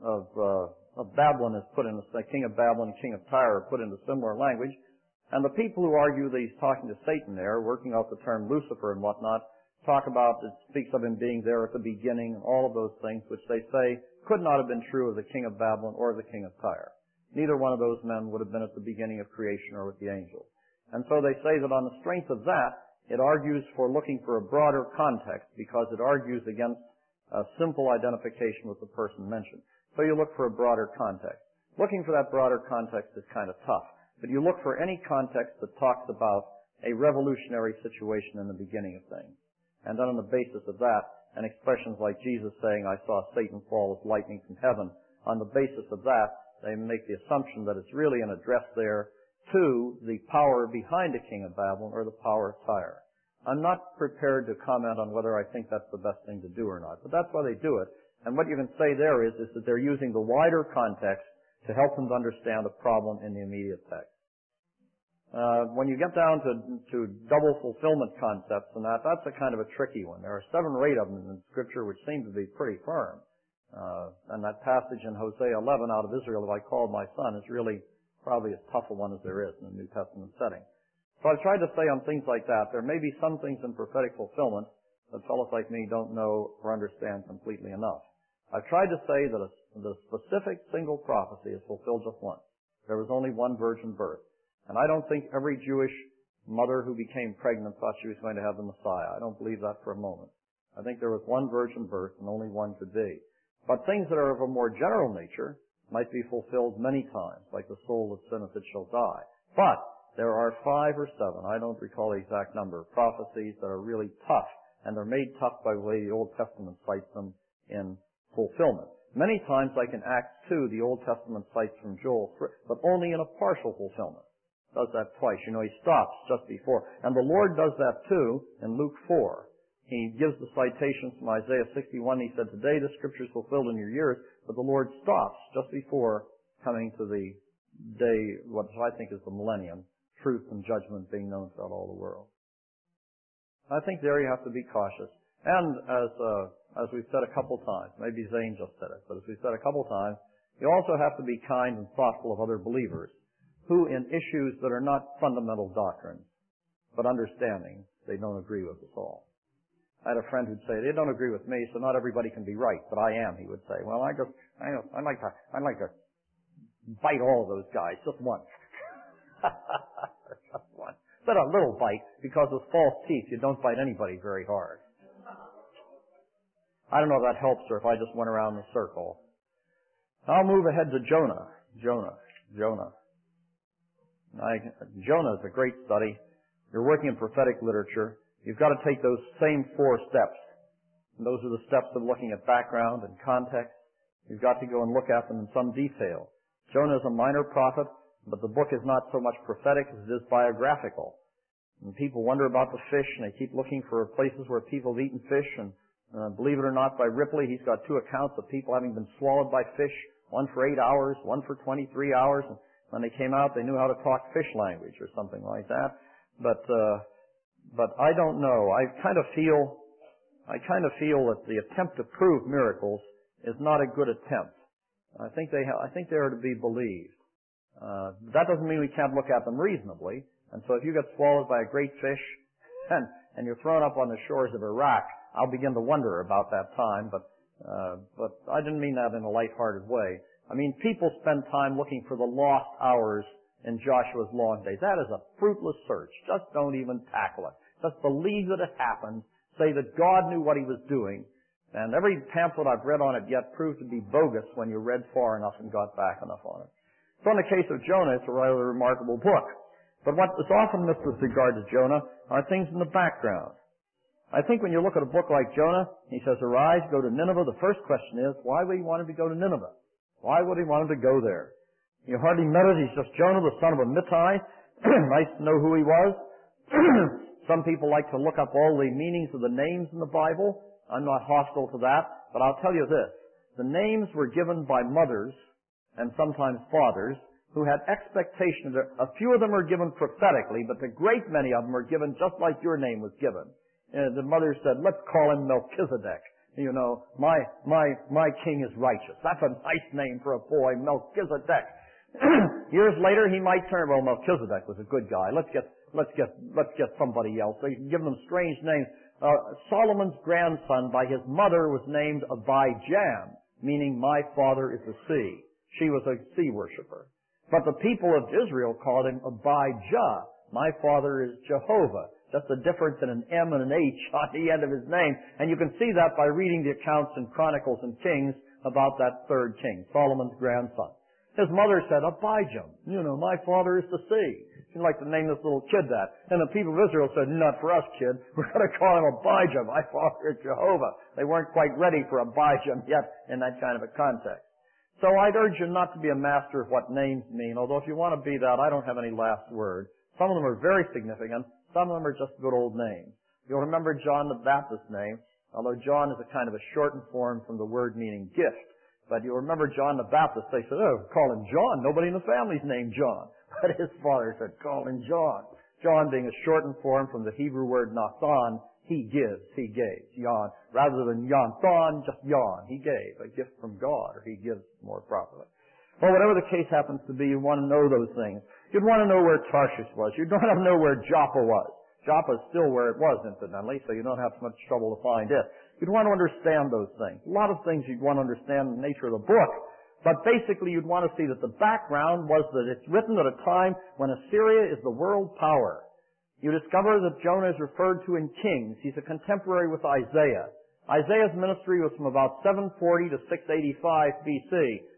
of Babylon is put in, the king of Babylon and king of Tyre are put into similar language. And the people who argue that he's talking to Satan there, working out the term Lucifer and whatnot, talk about, it speaks of him being there at the beginning and all of those things which they say could not have been true of the king of Babylon or the king of Tyre. Neither one of those men would have been at the beginning of creation or with the angels. And so they say that on the strength of that, it argues for looking for a broader context because it argues against a simple identification with the person mentioned. So you look for a broader context. Looking for that broader context is kind of tough. But you look for any context that talks about a revolutionary situation in the beginning of things. And then on the basis of that, and expressions like Jesus saying, "I saw Satan fall as lightning from heaven," on the basis of that, they make the assumption that it's really an address there to the power behind the king of Babylon or the power of Tyre. I'm not prepared to comment on whether I think that's the best thing to do or not, but that's why they do it. And what you can say there is that they're using the wider context to help them to understand the problem in the immediate text. When you get down to double fulfillment concepts and that's a kind of a tricky one. There are 7 or 8 of them in Scripture which seem to be pretty firm. And that passage in Hosea 11, "Out of Israel have I called my son," is really probably as tough a one as there is in the New Testament setting. So I've tried to say on things like that, there may be some things in prophetic fulfillment that fellows like me don't know or understand completely enough. I've tried to say that the specific single prophecy is fulfilled just once. There was only one virgin birth. And I don't think every Jewish mother who became pregnant thought she was going to have the Messiah. I don't believe that for a moment. I think there was one virgin birth and only one could be. But things that are of a more general nature might be fulfilled many times, like the soul that sinneth it shall die. But there are 5 or 7, I don't recall the exact number, prophecies that are really tough, and they're made tough by the way the Old Testament cites them in fulfillment. Many times, like in Acts 2, the Old Testament cites from Joel, but only in a partial fulfillment. Does that twice. He stops just before. And the Lord does that too in Luke 4. He gives the citations from Isaiah 61. He said, "Today the Scripture is fulfilled in your ears," but the Lord stops just before coming to the day, what I think is the millennium, truth and judgment being known throughout all the world. I think there you have to be cautious. And as we've said a couple times, maybe Zane just said it, but as we've said a couple times, you also have to be kind and thoughtful of other believers who in issues that are not fundamental doctrines, but understanding, they don't agree with us all. I had a friend who'd say, "They don't agree with me, so not everybody can be right, but I am," he would say. Well, I'd like to bite all of those guys just once. Just once. But a little bite, because with false teeth, you don't bite anybody very hard. I don't know if that helps or if I just went around the circle. I'll move ahead to Jonah. Jonah is a great study. You're working in prophetic literature. You've got to take those same 4 steps. And those are the steps of looking at background and context. You've got to go and look at them in some detail. Jonah is a minor prophet, but the book is not so much prophetic as it is biographical. And people wonder about the fish, and they keep looking for places where people have eaten fish. And believe it or not, by Ripley, he's got 2 accounts of people having been swallowed by fish, one for 8 hours, one for 23 hours. And when they came out, they knew how to talk fish language or something like that. But I don't know. I kind of feel that the attempt to prove miracles is not a good attempt. I think they are to be believed. That doesn't mean we can't look at them reasonably. And so if you get swallowed by a great fish and you're thrown up on the shores of Iraq, I'll begin to wonder about that time. But I didn't mean that in a lighthearted way. I mean, people spend time looking for the lost hours in Joshua's long days. That is a fruitless search. Just don't even tackle it. Just believe that it happened. Say that God knew what He was doing. And every pamphlet I've read on it yet proved to be bogus when you read far enough and got back enough on it. So in the case of Jonah, it's a rather remarkable book. But what is often missed with regard to Jonah are things in the background. I think when you look at a book like Jonah, he says, arise, go to Nineveh. The first question is, why would he want him to go to Nineveh? Why would he want him to go there? You hardly met it. He's just Jonah, the son of Amittai. Nice to know who he was. Some people like to look up all the meanings of the names in the Bible. I'm not hostile to that, but I'll tell you this. The names were given by mothers and sometimes fathers who had expectations. A few of them are given prophetically, but the great many of them are given just like your name was given. The mother said, let's call him Melchizedek. You know, my king is righteous. That's a nice name for a boy, Melchizedek. Years later, he might turn, well, Melchizedek was a good guy. Let's get somebody else. So you can give them strange names. Solomon's grandson by his mother was named Abijam, meaning my father is the sea. She was a sea worshiper. But the people of Israel called him Abijah. My father is Jehovah. Just a difference in an M and an H on the end of his name. And you can see that by reading the accounts in Chronicles and Kings about that third king, Solomon's grandson. His mother said, Abijam, you know, my father is the sea. She'd like to name this little kid that. And the people of Israel said, not for us, kid. We're going to call him Abijah. My father is Jehovah. They weren't quite ready for Abijah yet in that kind of a context. So I'd urge you not to be a master of what names mean, although if you want to be that, I don't have any last word. Some of them are very significant. Some of them are just good old names. You'll remember John the Baptist's name, although John is a kind of a shortened form from the word meaning gift. But you'll remember John the Baptist, they said, oh, call him John. Nobody in the family's named John. But his father said, call him John. John being a shortened form from the Hebrew word Nathan, he gives, he gave. Jan, rather than Yonthon, just Jan. He gave a gift from God, or he gives more properly. Well, whatever the case happens to be, you want to know those things. You'd want to know where Tarshish was. You'd want to know where Joppa was. Joppa is still where it was, incidentally, so you don't have so much trouble to find it. You'd want to understand those things. A lot of things you'd want to understand the nature of the book. But basically, you'd want to see that the background was that it's written at a time when Assyria is the world power. You discover that Jonah is referred to in Kings. He's a contemporary with Isaiah. Isaiah's ministry was from about 740 to 685 BC.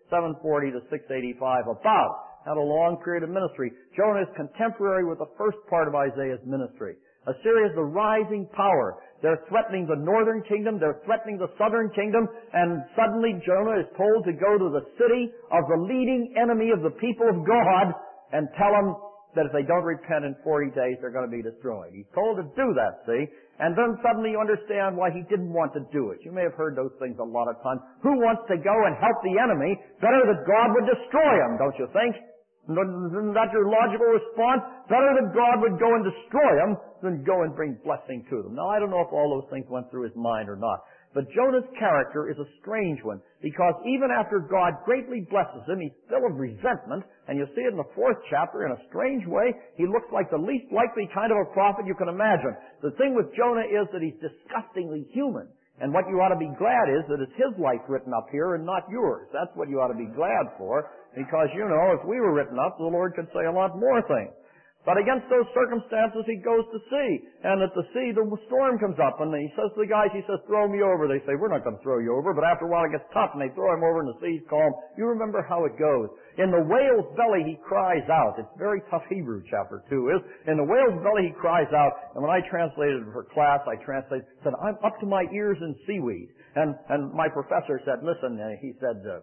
740 to 685 about. Had a long period of ministry. Jonah is contemporary with the first part of Isaiah's ministry. Assyria is the rising power. They're threatening the northern kingdom. They're threatening the southern kingdom. And suddenly Jonah is told to go to the city of the leading enemy of the people of God and tell them that if they don't repent in 40 days, they're going to be destroyed. He's told to do that, see? And then suddenly you understand why he didn't want to do it. You may have heard those things a lot of times. Who wants to go and help the enemy? Better that God would destroy him, don't you think? Isn't that your logical response? Better that God would go and destroy them than go and bring blessing to them. Now, I don't know if all those things went through his mind or not. But Jonah's character is a strange one, because even after God greatly blesses him, he's full of resentment, and you see it in the 4th chapter in a strange way. He looks like the least likely kind of a prophet you can imagine. The thing with Jonah is that he's disgustingly human. And what you ought to be glad is that it's his life written up here and not yours. That's what you ought to be glad for, because, you know, if we were written up, the Lord could say a lot more things. But against those circumstances, he goes to sea. And at the sea, the storm comes up, and he says to the guys, he says, throw me over. They say, we're not going to throw you over. But after a while, it gets tough, and they throw him over, and the sea's calm. You remember how it goes. In the whale's belly, he cries out. It's very tough Hebrew, chapter 2 is. In the whale's belly, he cries out. And when I translated for class, I said, I'm up to my ears in seaweed. And my professor said, listen, he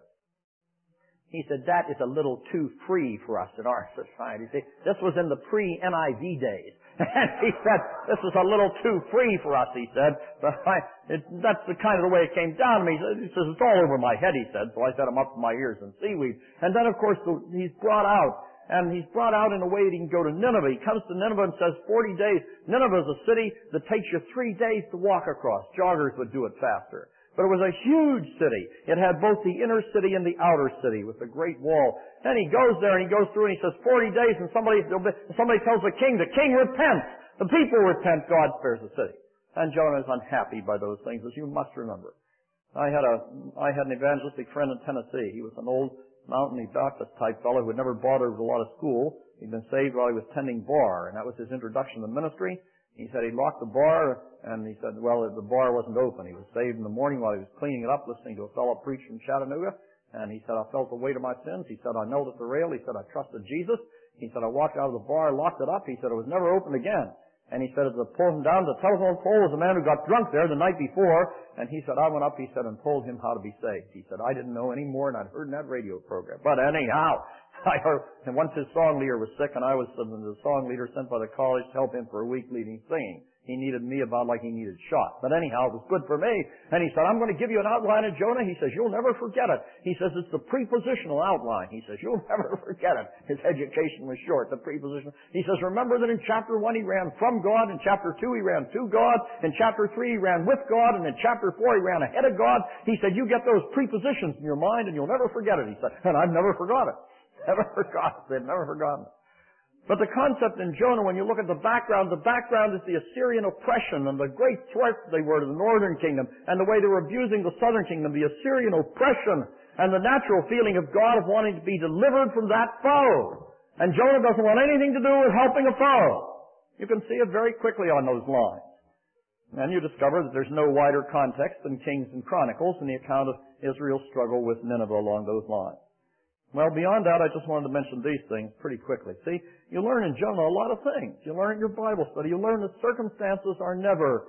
said, that is a little too free for us in our society. See, this was in the pre-NIV days. And he said, this is a little too free for us, he said. But that's the kind of the way it came down to me. He says, it's all over my head, he said. So I said, I'm up to my ears in seaweed. And then, of course, he's brought out. And he's brought out in a way that he can go to Nineveh. He comes to Nineveh and says 40 days. Nineveh is a city that takes you 3 days to walk across. Joggers would do it faster. But it was a huge city. It had both the inner city and the outer city with a great wall. And he goes there and he goes through and he says 40 days and somebody tells the king repents. The people repent, God spares the city. And Jonah is unhappy by those things, as you must remember. I had an evangelistic friend in Tennessee. He was an old mountain Baptist type fellow who had never bothered with a lot of school. He'd been saved while he was tending bar, and that was his introduction to the ministry. He said he locked the bar, and he said, well, the bar wasn't open. He was saved in the morning while he was cleaning it up, listening to a fellow preach from Chattanooga. And he said, I felt the weight of my sins. He said, I knelt at the rail. He said, I trusted Jesus. He said, I walked out of the bar, locked it up. He said, it was never opened again. And he said, as I pulled him down to the telephone pole was a man who got drunk there the night before. And he said, I went up, he said, and told him how to be saved. He said, I didn't know any more than I'd heard in that radio program. But anyhow, I heard, and once his song leader was sick, and I was the song leader sent by the college to help him for a week leading singing. He needed me about like he needed shot. But anyhow, it was good for me. And he said, I'm going to give you an outline of Jonah. He says, you'll never forget it. He says, it's the prepositional outline. He says, you'll never forget it. His education was short, the preposition. He says, remember that in chapter 1 he ran from God. In chapter 2 he ran to God. In chapter 3 he ran with God. And in chapter 4 he ran ahead of God. He said, you get those prepositions in your mind and you'll never forget it. He said, and I've never forgot it. Never forgot it. They've never forgotten it. But the concept in Jonah, when you look at the background is the Assyrian oppression and the great threat they were to the northern kingdom and the way they were abusing the southern kingdom, the Assyrian oppression and the natural feeling of God of wanting to be delivered from that foe. And Jonah doesn't want anything to do with helping a foe. You can see it very quickly on those lines. And you discover that there's no wider context than Kings and Chronicles in the account of Israel's struggle with Nineveh along those lines. Well, beyond that, I just wanted to mention these things pretty quickly. See, you learn in Jonah a lot of things. You learn in your Bible study. You learn that circumstances are never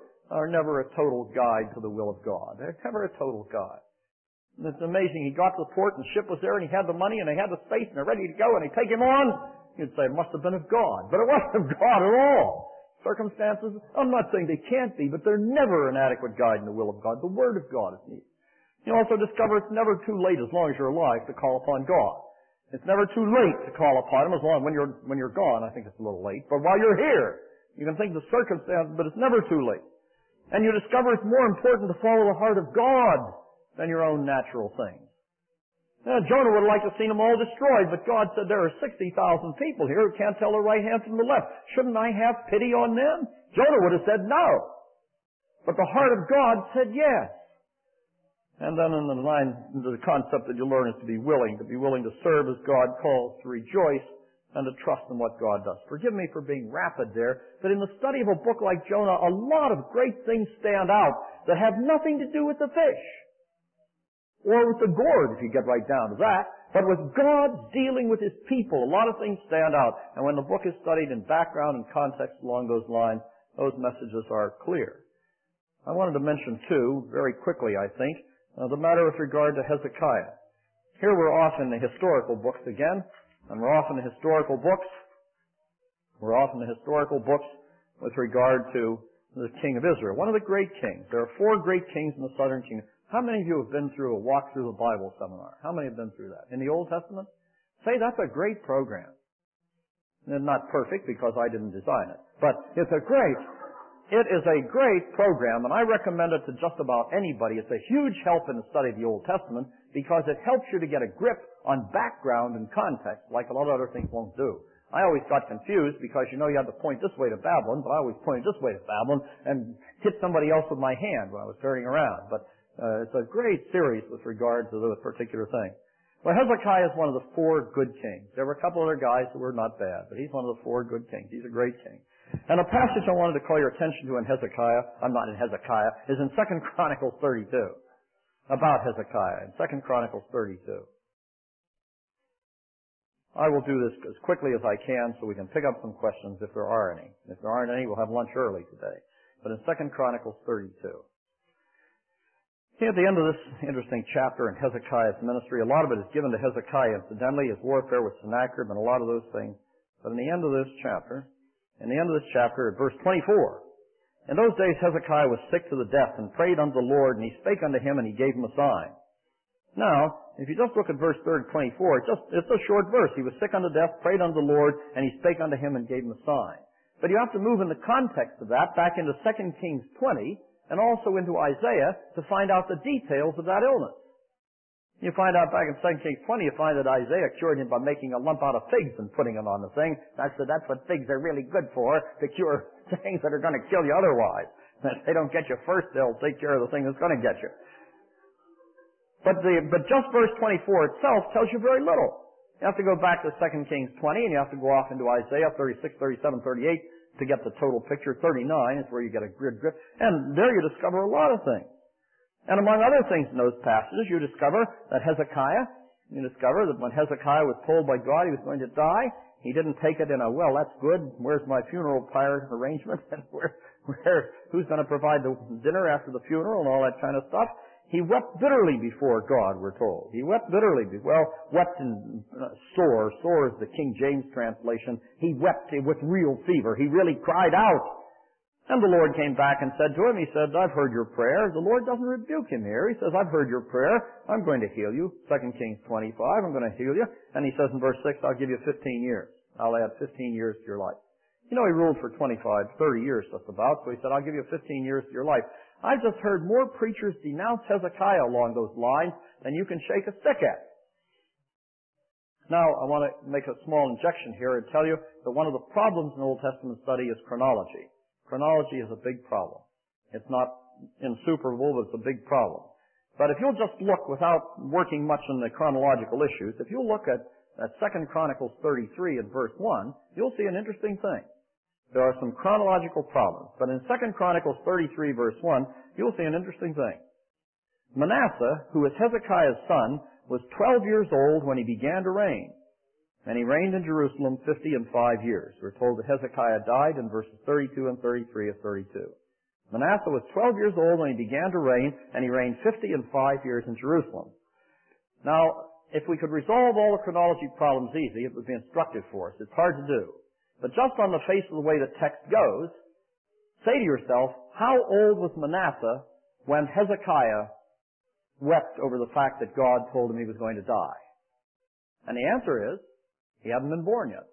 a total guide to the will of God. They're never a total guide. And it's amazing. He got to the port and the ship was there and he had the money and they had the space and they're ready to go and they take him on. You'd say it must have been of God. But it wasn't of God at all. Circumstances, I'm not saying they can't be, but they're never an adequate guide in the will of God. The Word of God is needed. You also discover it's never too late as long as you're alive to call upon God. It's never too late to call upon Him as long when you're gone. I think it's a little late. But while you're here, you can think of the circumstances, but it's never too late. And you discover it's more important to follow the heart of God than your own natural things. Now, Jonah would have liked to have seen them all destroyed, but God said there are 60,000 people here who can't tell the right hand from the left. Shouldn't I have pity on them? Jonah would have said no. But the heart of God said yes. And then in the line, the concept that you learn is to be willing to serve as God calls, to rejoice, and to trust in what God does. Forgive me for being rapid there, but in the study of a book like Jonah, a lot of great things stand out that have nothing to do with the fish. Or with the gourd, if you get right down to that. But with God dealing with His people, a lot of things stand out. And when the book is studied in background and context along those lines, those messages are clear. I wanted to mention, too, very quickly, I think, the matter with regard to Hezekiah. Here we're off in the historical books again, and we're off in the historical books. We're off in the historical books with regard to the king of Israel, one of the great kings. There are 4 great kings in the southern kingdom. How many of you have been through a walk through the Bible seminar? How many have been through that? In the Old Testament? Say, that's a great program. And not perfect because I didn't design it, but it is a great program, and I recommend it to just about anybody. It's a huge help in the study of the Old Testament because it helps you to get a grip on background and context like a lot of other things won't do. I always got confused because you had to point this way to Babylon, but I always pointed this way to Babylon and hit somebody else with my hand when I was turning around. But it's a great series with regard to this particular thing. Well, Hezekiah is one of the 4 good kings. There were a couple other guys that were not bad, but he's one of the 4 good kings. He's a great king. And a passage I wanted to call your attention to in Hezekiah, I'm not in Hezekiah, is in 2 Chronicles 32. About Hezekiah, in 2 Chronicles 32. I will do this as quickly as I can so we can pick up some questions if there are any. If there aren't any, we'll have lunch early today. But in 2 Chronicles 32. At the end of this interesting chapter in Hezekiah's ministry, a lot of it is given to Hezekiah, incidentally, his warfare with Sennacherib and a lot of those things. But in the end of this chapter, at verse 24, in those days Hezekiah was sick to the death and prayed unto the Lord, and he spake unto him, and he gave him a sign. Now, if you just look at verse 24, it's a short verse. He was sick unto death, prayed unto the Lord, and he spake unto him and gave him a sign. But you have to move in the context of that back into 2 Kings 20, and also into Isaiah to find out the details of that illness. You find out back in 2 Kings 20, you find that Isaiah cured him by making a lump out of figs and putting it on the thing. That's what figs are really good for, to cure things that are going to kill you otherwise. If they don't get you first, they'll take care of the thing that's going to get you. But just verse 24 itself tells you very little. You have to go back to 2 Kings 20, and you have to go off into Isaiah 36, 37, 38, to get the total picture. 39 is where you get a good grip. And there you discover a lot of things. And among other things in those passages, you discover that when Hezekiah was told by God he was going to die, he didn't take it in a, well, that's good, where's my funeral pyre arrangement, and who's going to provide the dinner after the funeral and all that kind of stuff. He wept bitterly before God, we're told. He wept bitterly. Wept in sore. Sore is the King James translation. He wept with real fever. He really cried out. And the Lord came back and said to him, he said, I've heard your prayer. The Lord doesn't rebuke him here. He says, I've heard your prayer. I'm going to heal you. 2 Kings 25, I'm going to heal you. And he says in verse 6, I'll give you 15 years. I'll add 15 years to your life. You know, he ruled for 30 years just about, so he said, I'll give you 15 years to your life. I've just heard more preachers denounce Hezekiah along those lines than you can shake a stick at. Now, I want to make a small injection here and tell you that one of the problems in Old Testament study is chronology. Chronology is a big problem. It's not insuperable, but it's a big problem. But if you'll just look without working much on the chronological issues, if you'll look at 2 Chronicles 33 and verse 1, you'll see an interesting thing. There are some chronological problems. But in 2 Chronicles 33 verse 1, you'll see an interesting thing. Manasseh, who was Hezekiah's son, was 12 years old when he began to reign. And he reigned in Jerusalem 55 years. We're told that Hezekiah died in verses 32 and 33 of 32. Manasseh was 12 years old when he began to reign, and he reigned 55 years in Jerusalem. Now, if we could resolve all the chronology problems easy, it would be instructive for us. It's hard to do. But just on the face of the way the text goes, say to yourself, how old was Manasseh when Hezekiah wept over the fact that God told him he was going to die? And the answer is, he hadn't been born yet.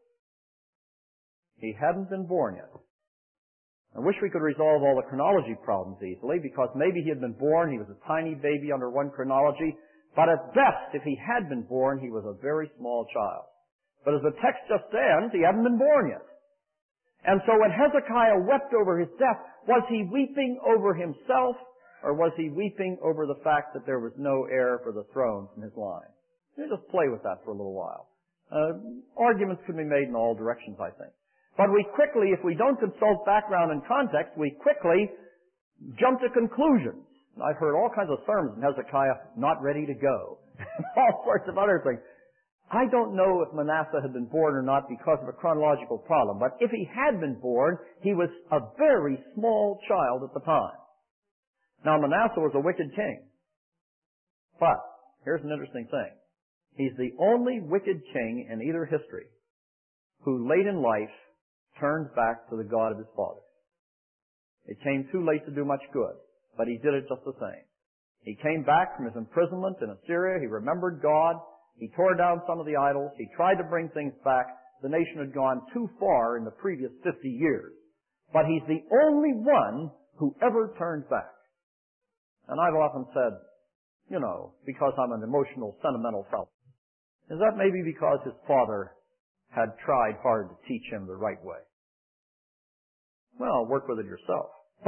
He hadn't been born yet. I wish we could resolve all the chronology problems easily, because maybe he had been born, he was a tiny baby under one chronology, but at best, if he had been born, he was a very small child. But as the text just stands, he hadn't been born yet. And so when Hezekiah wept over his death, was he weeping over himself, or was he weeping over the fact that there was no heir for the throne from his line? You just play with that for a little while. Arguments can be made in all directions, I think. But we quickly, if we don't consult background and context, we quickly jump to conclusions. I've heard all kinds of sermons in Hezekiah, not ready to go, all sorts of other things. I don't know if Manasseh had been born or not because of a chronological problem, but if he had been born, he was a very small child at the time. Now, Manasseh was a wicked king. But, here's an interesting thing. He's the only wicked king in either history who late in life turned back to the God of his father. It came too late to do much good, but he did it just the same. He came back from his imprisonment in Assyria. He remembered God. He tore down some of the idols. He tried to bring things back. The nation had gone too far in the previous 50 years. But he's the only one who ever turned back. And I've often said, you know, because I'm an emotional, sentimental fellow, is that maybe because his father had tried hard to teach him the right way? Well, work with it yourself. But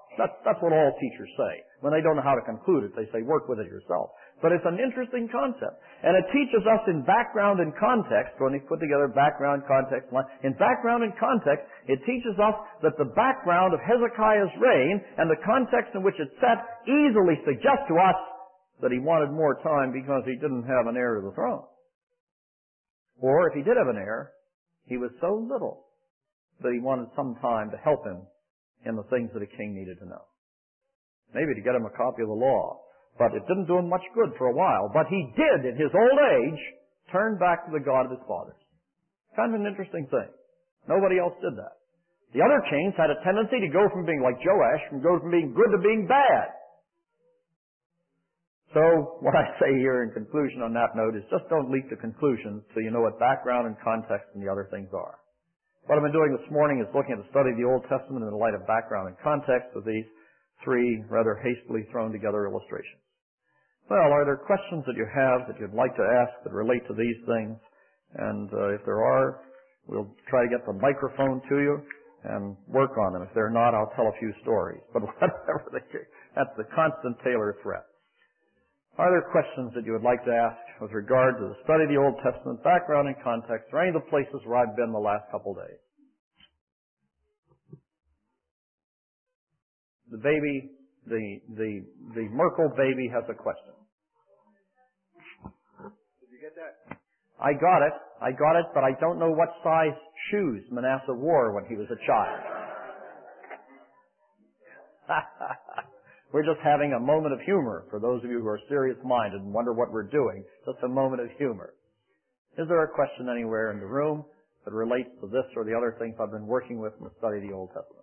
That's what all teachers say. When they don't know how to conclude it, they say, work with it yourself. But it's an interesting concept. And it teaches us in background and context, when they put together background, context, in background and context, it teaches us that the background of Hezekiah's reign and the context in which it's set easily suggests to us that he wanted more time because he didn't have an heir to the throne. Or if he did have an heir, he was so little that he wanted some time to help him in the things that a king needed to know. Maybe to get him a copy of the law. But it didn't do him much good for a while. But he did, in his old age, turn back to the God of his fathers. Kind of an interesting thing. Nobody else did that. The other kings had a tendency to go from being like Joash, from being good to being bad. So, what I say here in conclusion on that note is just don't leap to conclusions till you know what background and context and the other things are. What I've been doing this morning is looking at the study of the Old Testament in the light of background and context with these three rather hastily thrown together illustrations. Well, are there questions that you have that you'd like to ask that relate to these things? And if there are, we'll try to get the microphone to you and work on them. If they're not, I'll tell a few stories. But whatever the case, that's the constant Taylor threat. Are there questions that you would like to ask with regard to the study of the Old Testament, background and context, or any of the places where I've been the last couple of days? The baby, the Merkel baby has a question. Did you get that? I got it, but I don't know what size shoes Manasseh wore when he was a child. We're just having a moment of humor for those of you who are serious-minded and wonder what we're doing. Just a moment of humor. Is there a question anywhere in the room that relates to this or the other things I've been working with in the study of the Old Testament?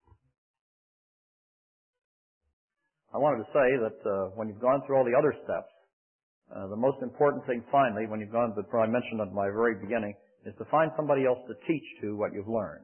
I wanted to say that when you've gone through all the other steps, the most important thing finally, when you've gone to, I mentioned at my very beginning, is to find somebody else to teach to what you've learned.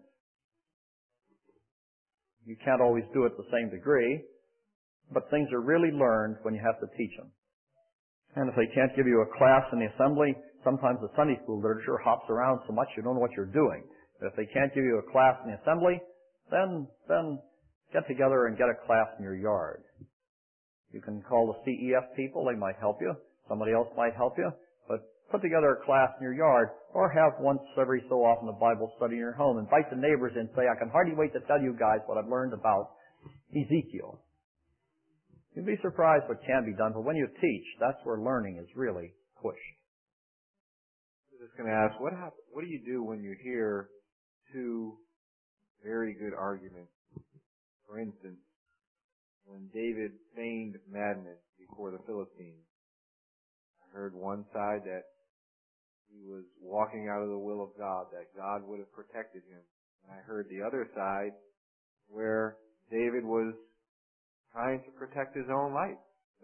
You can't always do it to the same degree, but things are really learned when you have to teach them. And if they can't give you a class in the assembly, sometimes the Sunday school literature hops around so much you don't know what you're doing. But if they can't give you a class in the assembly, then get together and get a class in your yard. You can call the CEF people, they might help you. Somebody else might help you. But put together a class in your yard, or have once every so often a Bible study in your home. Invite the neighbors in and say, I can hardly wait to tell you guys what I've learned about Ezekiel. You'd be surprised what can be done, but when you teach, that's where learning is really pushed. I was just going to ask, what do you do when you hear two very good arguments? For instance, when David feigned madness before the Philistines, I heard one side that he was walking out of the will of God, that God would have protected him. And I heard the other side where David was trying to protect his own life.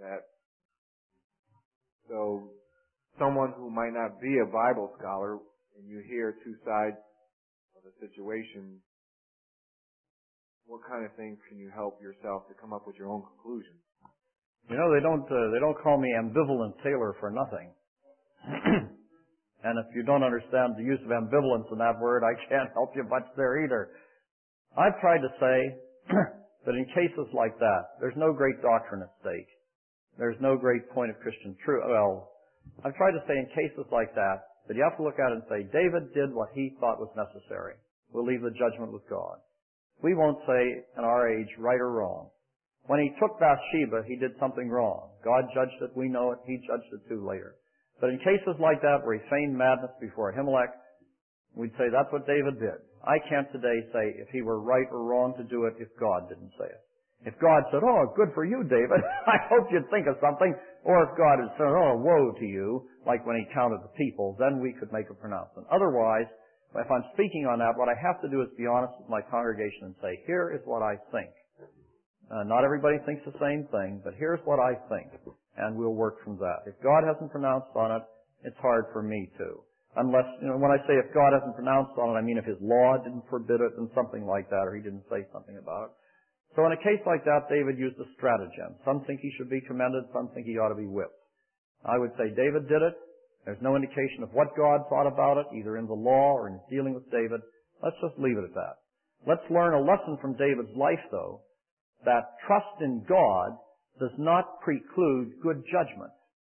So someone who might not be a Bible scholar, and you hear two sides of the situation, what kind of things can you help yourself to come up with your own conclusions? You know, they don't call me ambivalent Taylor for nothing. And if you don't understand the use of ambivalence in that word, I can't help you much there either. I've tried to say that in cases like that, there's no great doctrine at stake. There's no great point of Christian truth. Well, I've tried to say in cases like that you have to look at it and say, David did what he thought was necessary. We'll leave the judgment with God. We won't say, in our age, right or wrong. When he took Bathsheba, he did something wrong. God judged it, we know it, he judged it too later. But in cases like that where he feigned madness before Ahimelech, we'd say that's what David did. I can't today say if he were right or wrong to do it if God didn't say it. If God said, oh, good for you, David, I hope you'd think of something, or if God had said, oh, woe to you, like when he counted the people, then we could make a pronouncement. Otherwise, if I'm speaking on that, what I have to do is be honest with my congregation and say, here is what I think. Not everybody thinks the same thing, but here's what I think, and we'll work from that. If God hasn't pronounced on it, it's hard for me to. Unless, when I say if God hasn't pronounced on it, I mean if his law didn't forbid it and something like that, or he didn't say something about it. So in a case like that, David used a stratagem. Some think he should be commended, some think he ought to be whipped. I would say David did it. There's no indication of what God thought about it, either in the law or in his dealing with David. Let's just leave it at that. Let's learn a lesson from David's life, though, that trust in God does not preclude good judgment.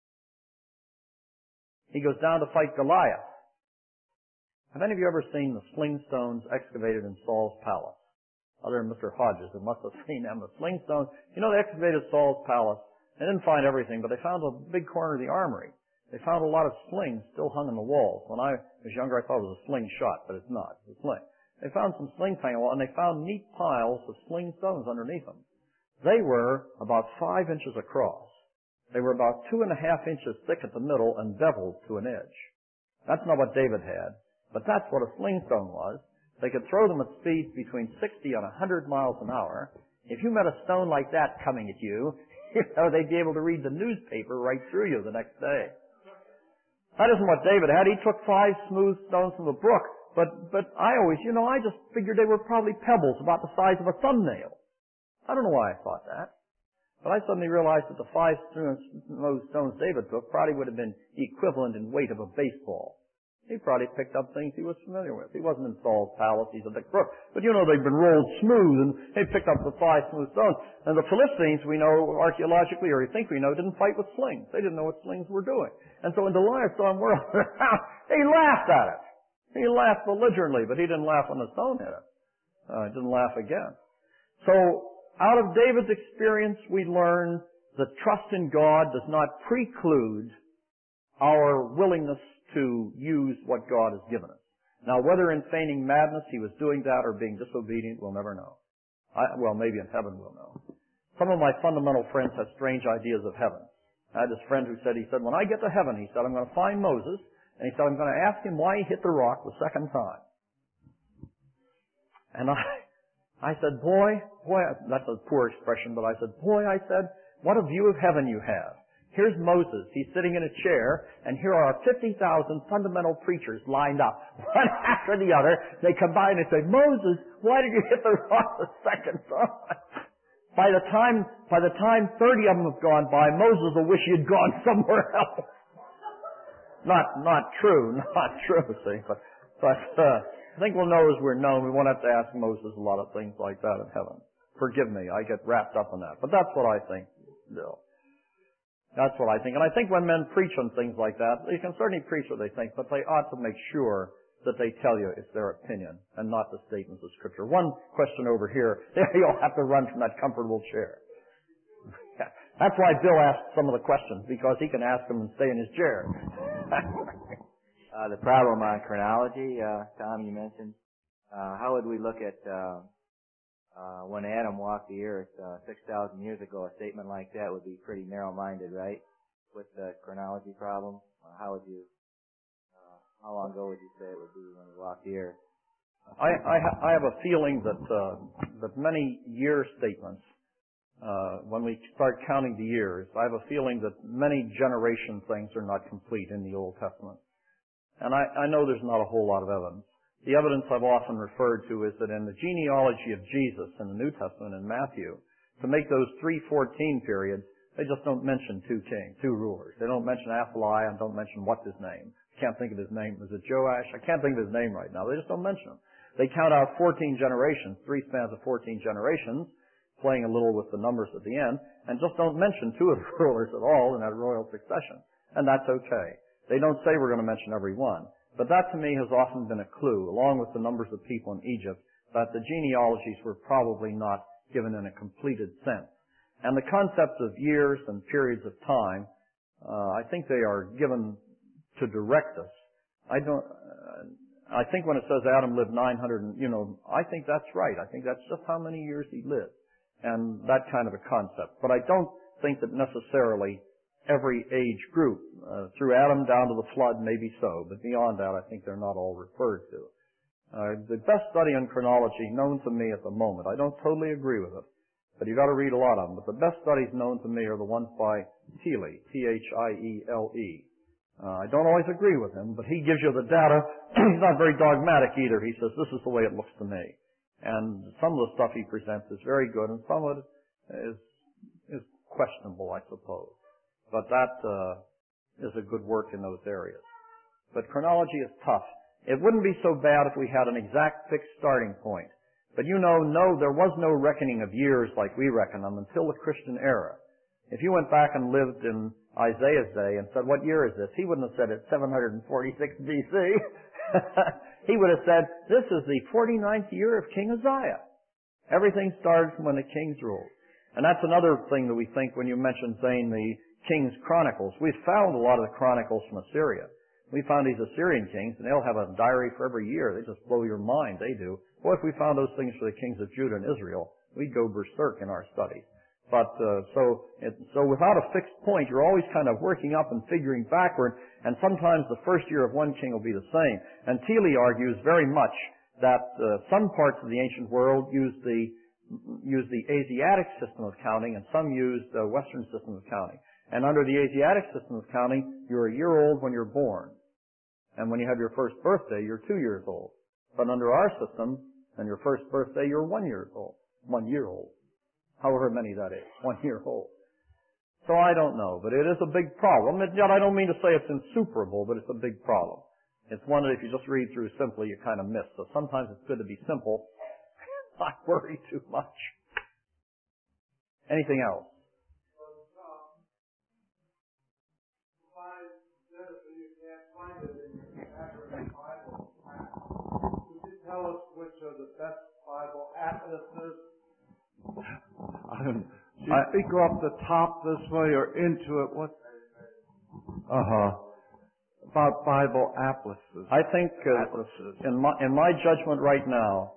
He goes down to fight Goliath. Have any of you ever seen the sling stones excavated in Saul's palace? Other than Mr. Hodges, who must have seen them. The sling stones, you know, they excavated Saul's palace. They didn't find everything, but they found a big corner of the armory. They found a lot of slings still hung in the walls. When I was younger, I thought it was a slingshot, but it's not. It's a sling. They found some slings hanging on the wall, and they found neat piles of sling stones underneath them. They were about 5 inches across. They were about 2.5 inches thick at the middle and beveled to an edge. That's not what David had, but that's what a sling stone was. They could throw them at speeds between 60 and 100 miles an hour. If you met a stone like that coming at you, they'd be able to read the newspaper right through you the next day. That isn't what David had. He took 5 smooth stones from the brook, but I always, I just figured they were probably pebbles about the size of a thumbnail. I don't know why I thought that. But I suddenly realized that the 5 smooth stones David took probably would have been equivalent in weight of a baseball. He probably picked up things he was familiar with. He wasn't in Saul's palace. He's at the brook. But they've been rolled smooth, and they picked up the 5 smooth stones. And the Philistines, we know archaeologically, or we think we know, didn't fight with slings. They didn't know what slings were doing. And so when Goliath saw him whirling around, he laughed at it. He laughed belligerently, but he didn't laugh when the stone hit him. He didn't laugh again. So out of David's experience, we learn that trust in God does not preclude our willingness to use what God has given us. Now, whether in feigning madness he was doing that or being disobedient, we'll never know. Maybe in heaven we'll know. Some of my fundamental friends have strange ideas of heaven. I had this friend who said, when I get to heaven, he said, I'm going to find Moses, and he said, I'm going to ask him why he hit the rock the second time. And I said, boy, that's a poor expression, but I said, what a view of heaven you have. Here's Moses. He's sitting in a chair, and here are 50,000 fundamental preachers lined up, one after the other. They combine and say, Moses, why did you hit the rock the second time? By the time 30 of them have gone by, Moses will wish he had gone somewhere else. Not true, see. But I think we'll know as we're known. We won't have to ask Moses a lot of things like that in heaven. Forgive me, I get wrapped up in that. But that's what I think, Bill. That's what I think. And I think when men preach on things like that, they can certainly preach what they think, but they ought to make sure that they tell you it's their opinion and not the statements of Scripture. One question over here. You'll have to run from that comfortable chair. That's why Bill asked some of the questions, because he can ask them and stay in his chair. The problem on chronology, Tom, you mentioned, how would we look at when Adam walked the earth 6,000 years ago? A statement like that would be pretty narrow-minded, right? With the chronology problem, how long ago would you say it would be when he walked the earth? I have a feeling that many year statements, when we start counting the years, I have a feeling that many generation things are not complete in the Old Testament. And I know there's not a whole lot of evidence. The evidence I've often referred to is that in the genealogy of Jesus in the New Testament in Matthew, to make those 3:14 periods, they just don't mention 2 kings, 2 rulers. They don't mention Athaliah and don't mention what's his name. I can't think of his name. Was it Joash? I can't think of his name right now. They just don't mention him. They count out 14 generations, 3 spans of 14 generations, playing a little with the numbers at the end, and just don't mention 2 of the rulers at all in that royal succession. And that's okay. They don't say we're going to mention every one. But that to me has often been a clue, along with the numbers of people in Egypt, that the genealogies were probably not given in a completed sense. And the concepts of years and periods of time, I think they are given to direct us. I think when it says Adam lived 900, I think that's right. I think that's just how many years he lived. And that kind of a concept. But I don't think that necessarily every age group, through Adam down to the flood, maybe so, but beyond that, I think they're not all referred to. The best study on chronology known to me at the moment, I don't totally agree with it, but you've got to read a lot of them, but the best studies known to me are the ones by Thiele, Thiele. I don't always agree with him, but he gives you the data. He's not very dogmatic either. He says, this is the way it looks to me. And some of the stuff he presents is very good, and some of it is questionable, I suppose. But that is a good work in those areas. But chronology is tough. It wouldn't be so bad if we had an exact fixed starting point. But no, there was no reckoning of years like we reckon them until the Christian era. If you went back and lived in Isaiah's day and said, what year is this? He wouldn't have said it's 746 BC. He would have said, this is the 49th year of King Uzziah. Everything started from when the kings ruled. And that's another thing that we think when you mentioned, Zane, the King's Chronicles. We've found a lot of the chronicles from Assyria. We found these Assyrian kings, and they'll have a diary for every year. They just blow your mind. They do. Boy, if we found those things for the kings of Judah and Israel, we'd go berserk in our studies. But so without a fixed point, you're always kind of working up and figuring backward, and sometimes the first year of one king will be the same. And Thiele argues very much that some parts of the ancient world use the Asiatic system of counting, and some use the Western system of counting. And under the Asiatic system of counting, you're a year old when you're born. And when you have your first birthday, you're 2 years old. But under our system, on your first birthday, you're 1 year old. 1 year old. However many that is. 1 year old. So I don't know, but it is a big problem. Yet I don't mean to say it's insuperable, but it's a big problem. It's one that if you just read through simply, you kind of miss. So sometimes it's good to be simple, not worry too much. Anything else? Tell us which are the best Bible atlases. Do you speak off the top this way or into it? What? About Bible atlases. I think atlases. in my judgment right now,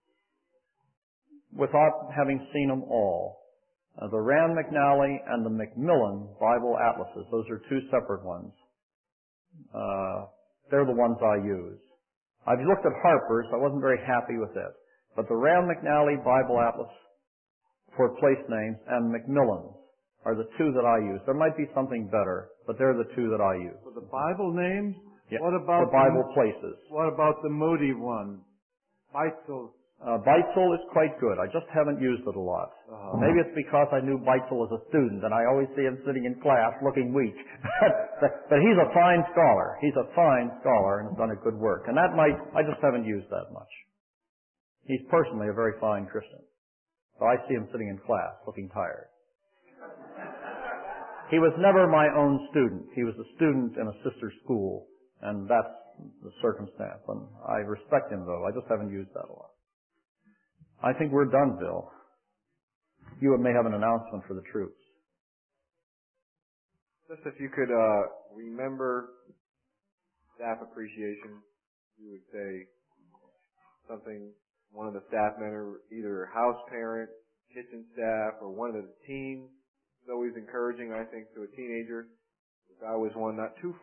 without having seen them all, the Rand McNally and the Macmillan Bible atlases, those are two separate ones. They're the ones I use. I've looked at Harper's. I wasn't very happy with it. But the Rand McNally Bible Atlas for place names and Macmillan's are the two that I use. There might be something better, but they're the two that I use. For the Bible names? Yeah. What about the Bible places? What about the Moody one? Beitzel. Beitzel is quite good. I just haven't used it a lot. Maybe it's because I knew Beitzel as a student, and I always see him sitting in class looking weak. But he's a fine scholar. He's a fine scholar and has done a good work. And I just haven't used that much. He's personally a very fine Christian. So I see him sitting in class looking tired. He was never my own student. He was a student in a sister school, and that's the circumstance. And I respect him, though. I just haven't used that a lot. I think we're done, Bill. You may have an announcement for the troops. Just if you could remember staff appreciation, you would say something, one of the staff members, either house parent, kitchen staff, or one of the teens. It's always encouraging, I think, to a teenager. I was one not too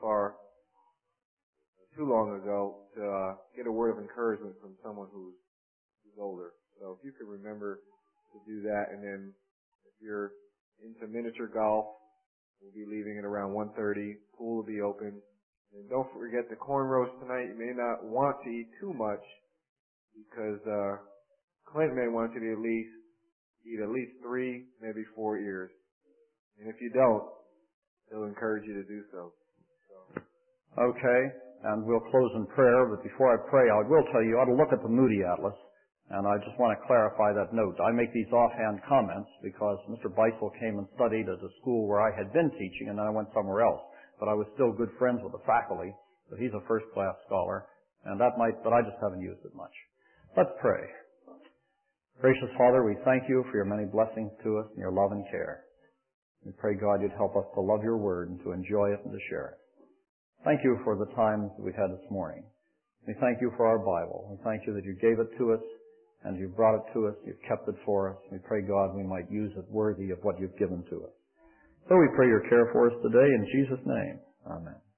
long ago, to get a word of encouragement from someone who's older. So if you could remember to do that, and then if you're into miniature golf, we'll be leaving at around 1:30. Pool will be open. And don't forget the corn roast tonight. You may not want to eat too much because Clint may want you to eat at least 3, maybe 4 ears. And if you don't, he'll encourage you to do so. Okay, and we'll close in prayer, but before I pray, I will tell you, I ought to look at the Moody Atlas. And I just want to clarify that note. I make these offhand comments because Mr. Beitzel came and studied at a school where I had been teaching, and then I went somewhere else. But I was still good friends with the faculty. But he's a first-class scholar, and but I just haven't used it much. Let's pray. Gracious Father, we thank you for your many blessings to us and your love and care. We pray, God, you'd help us to love your word and to enjoy it and to share it. Thank you for the times that we had this morning. We thank you for our Bible. We thank you that you gave it to us, and you brought it to us, you've kept it for us. We pray, God, we might use it worthy of what you've given to us. So we pray your care for us today in Jesus' name. Amen.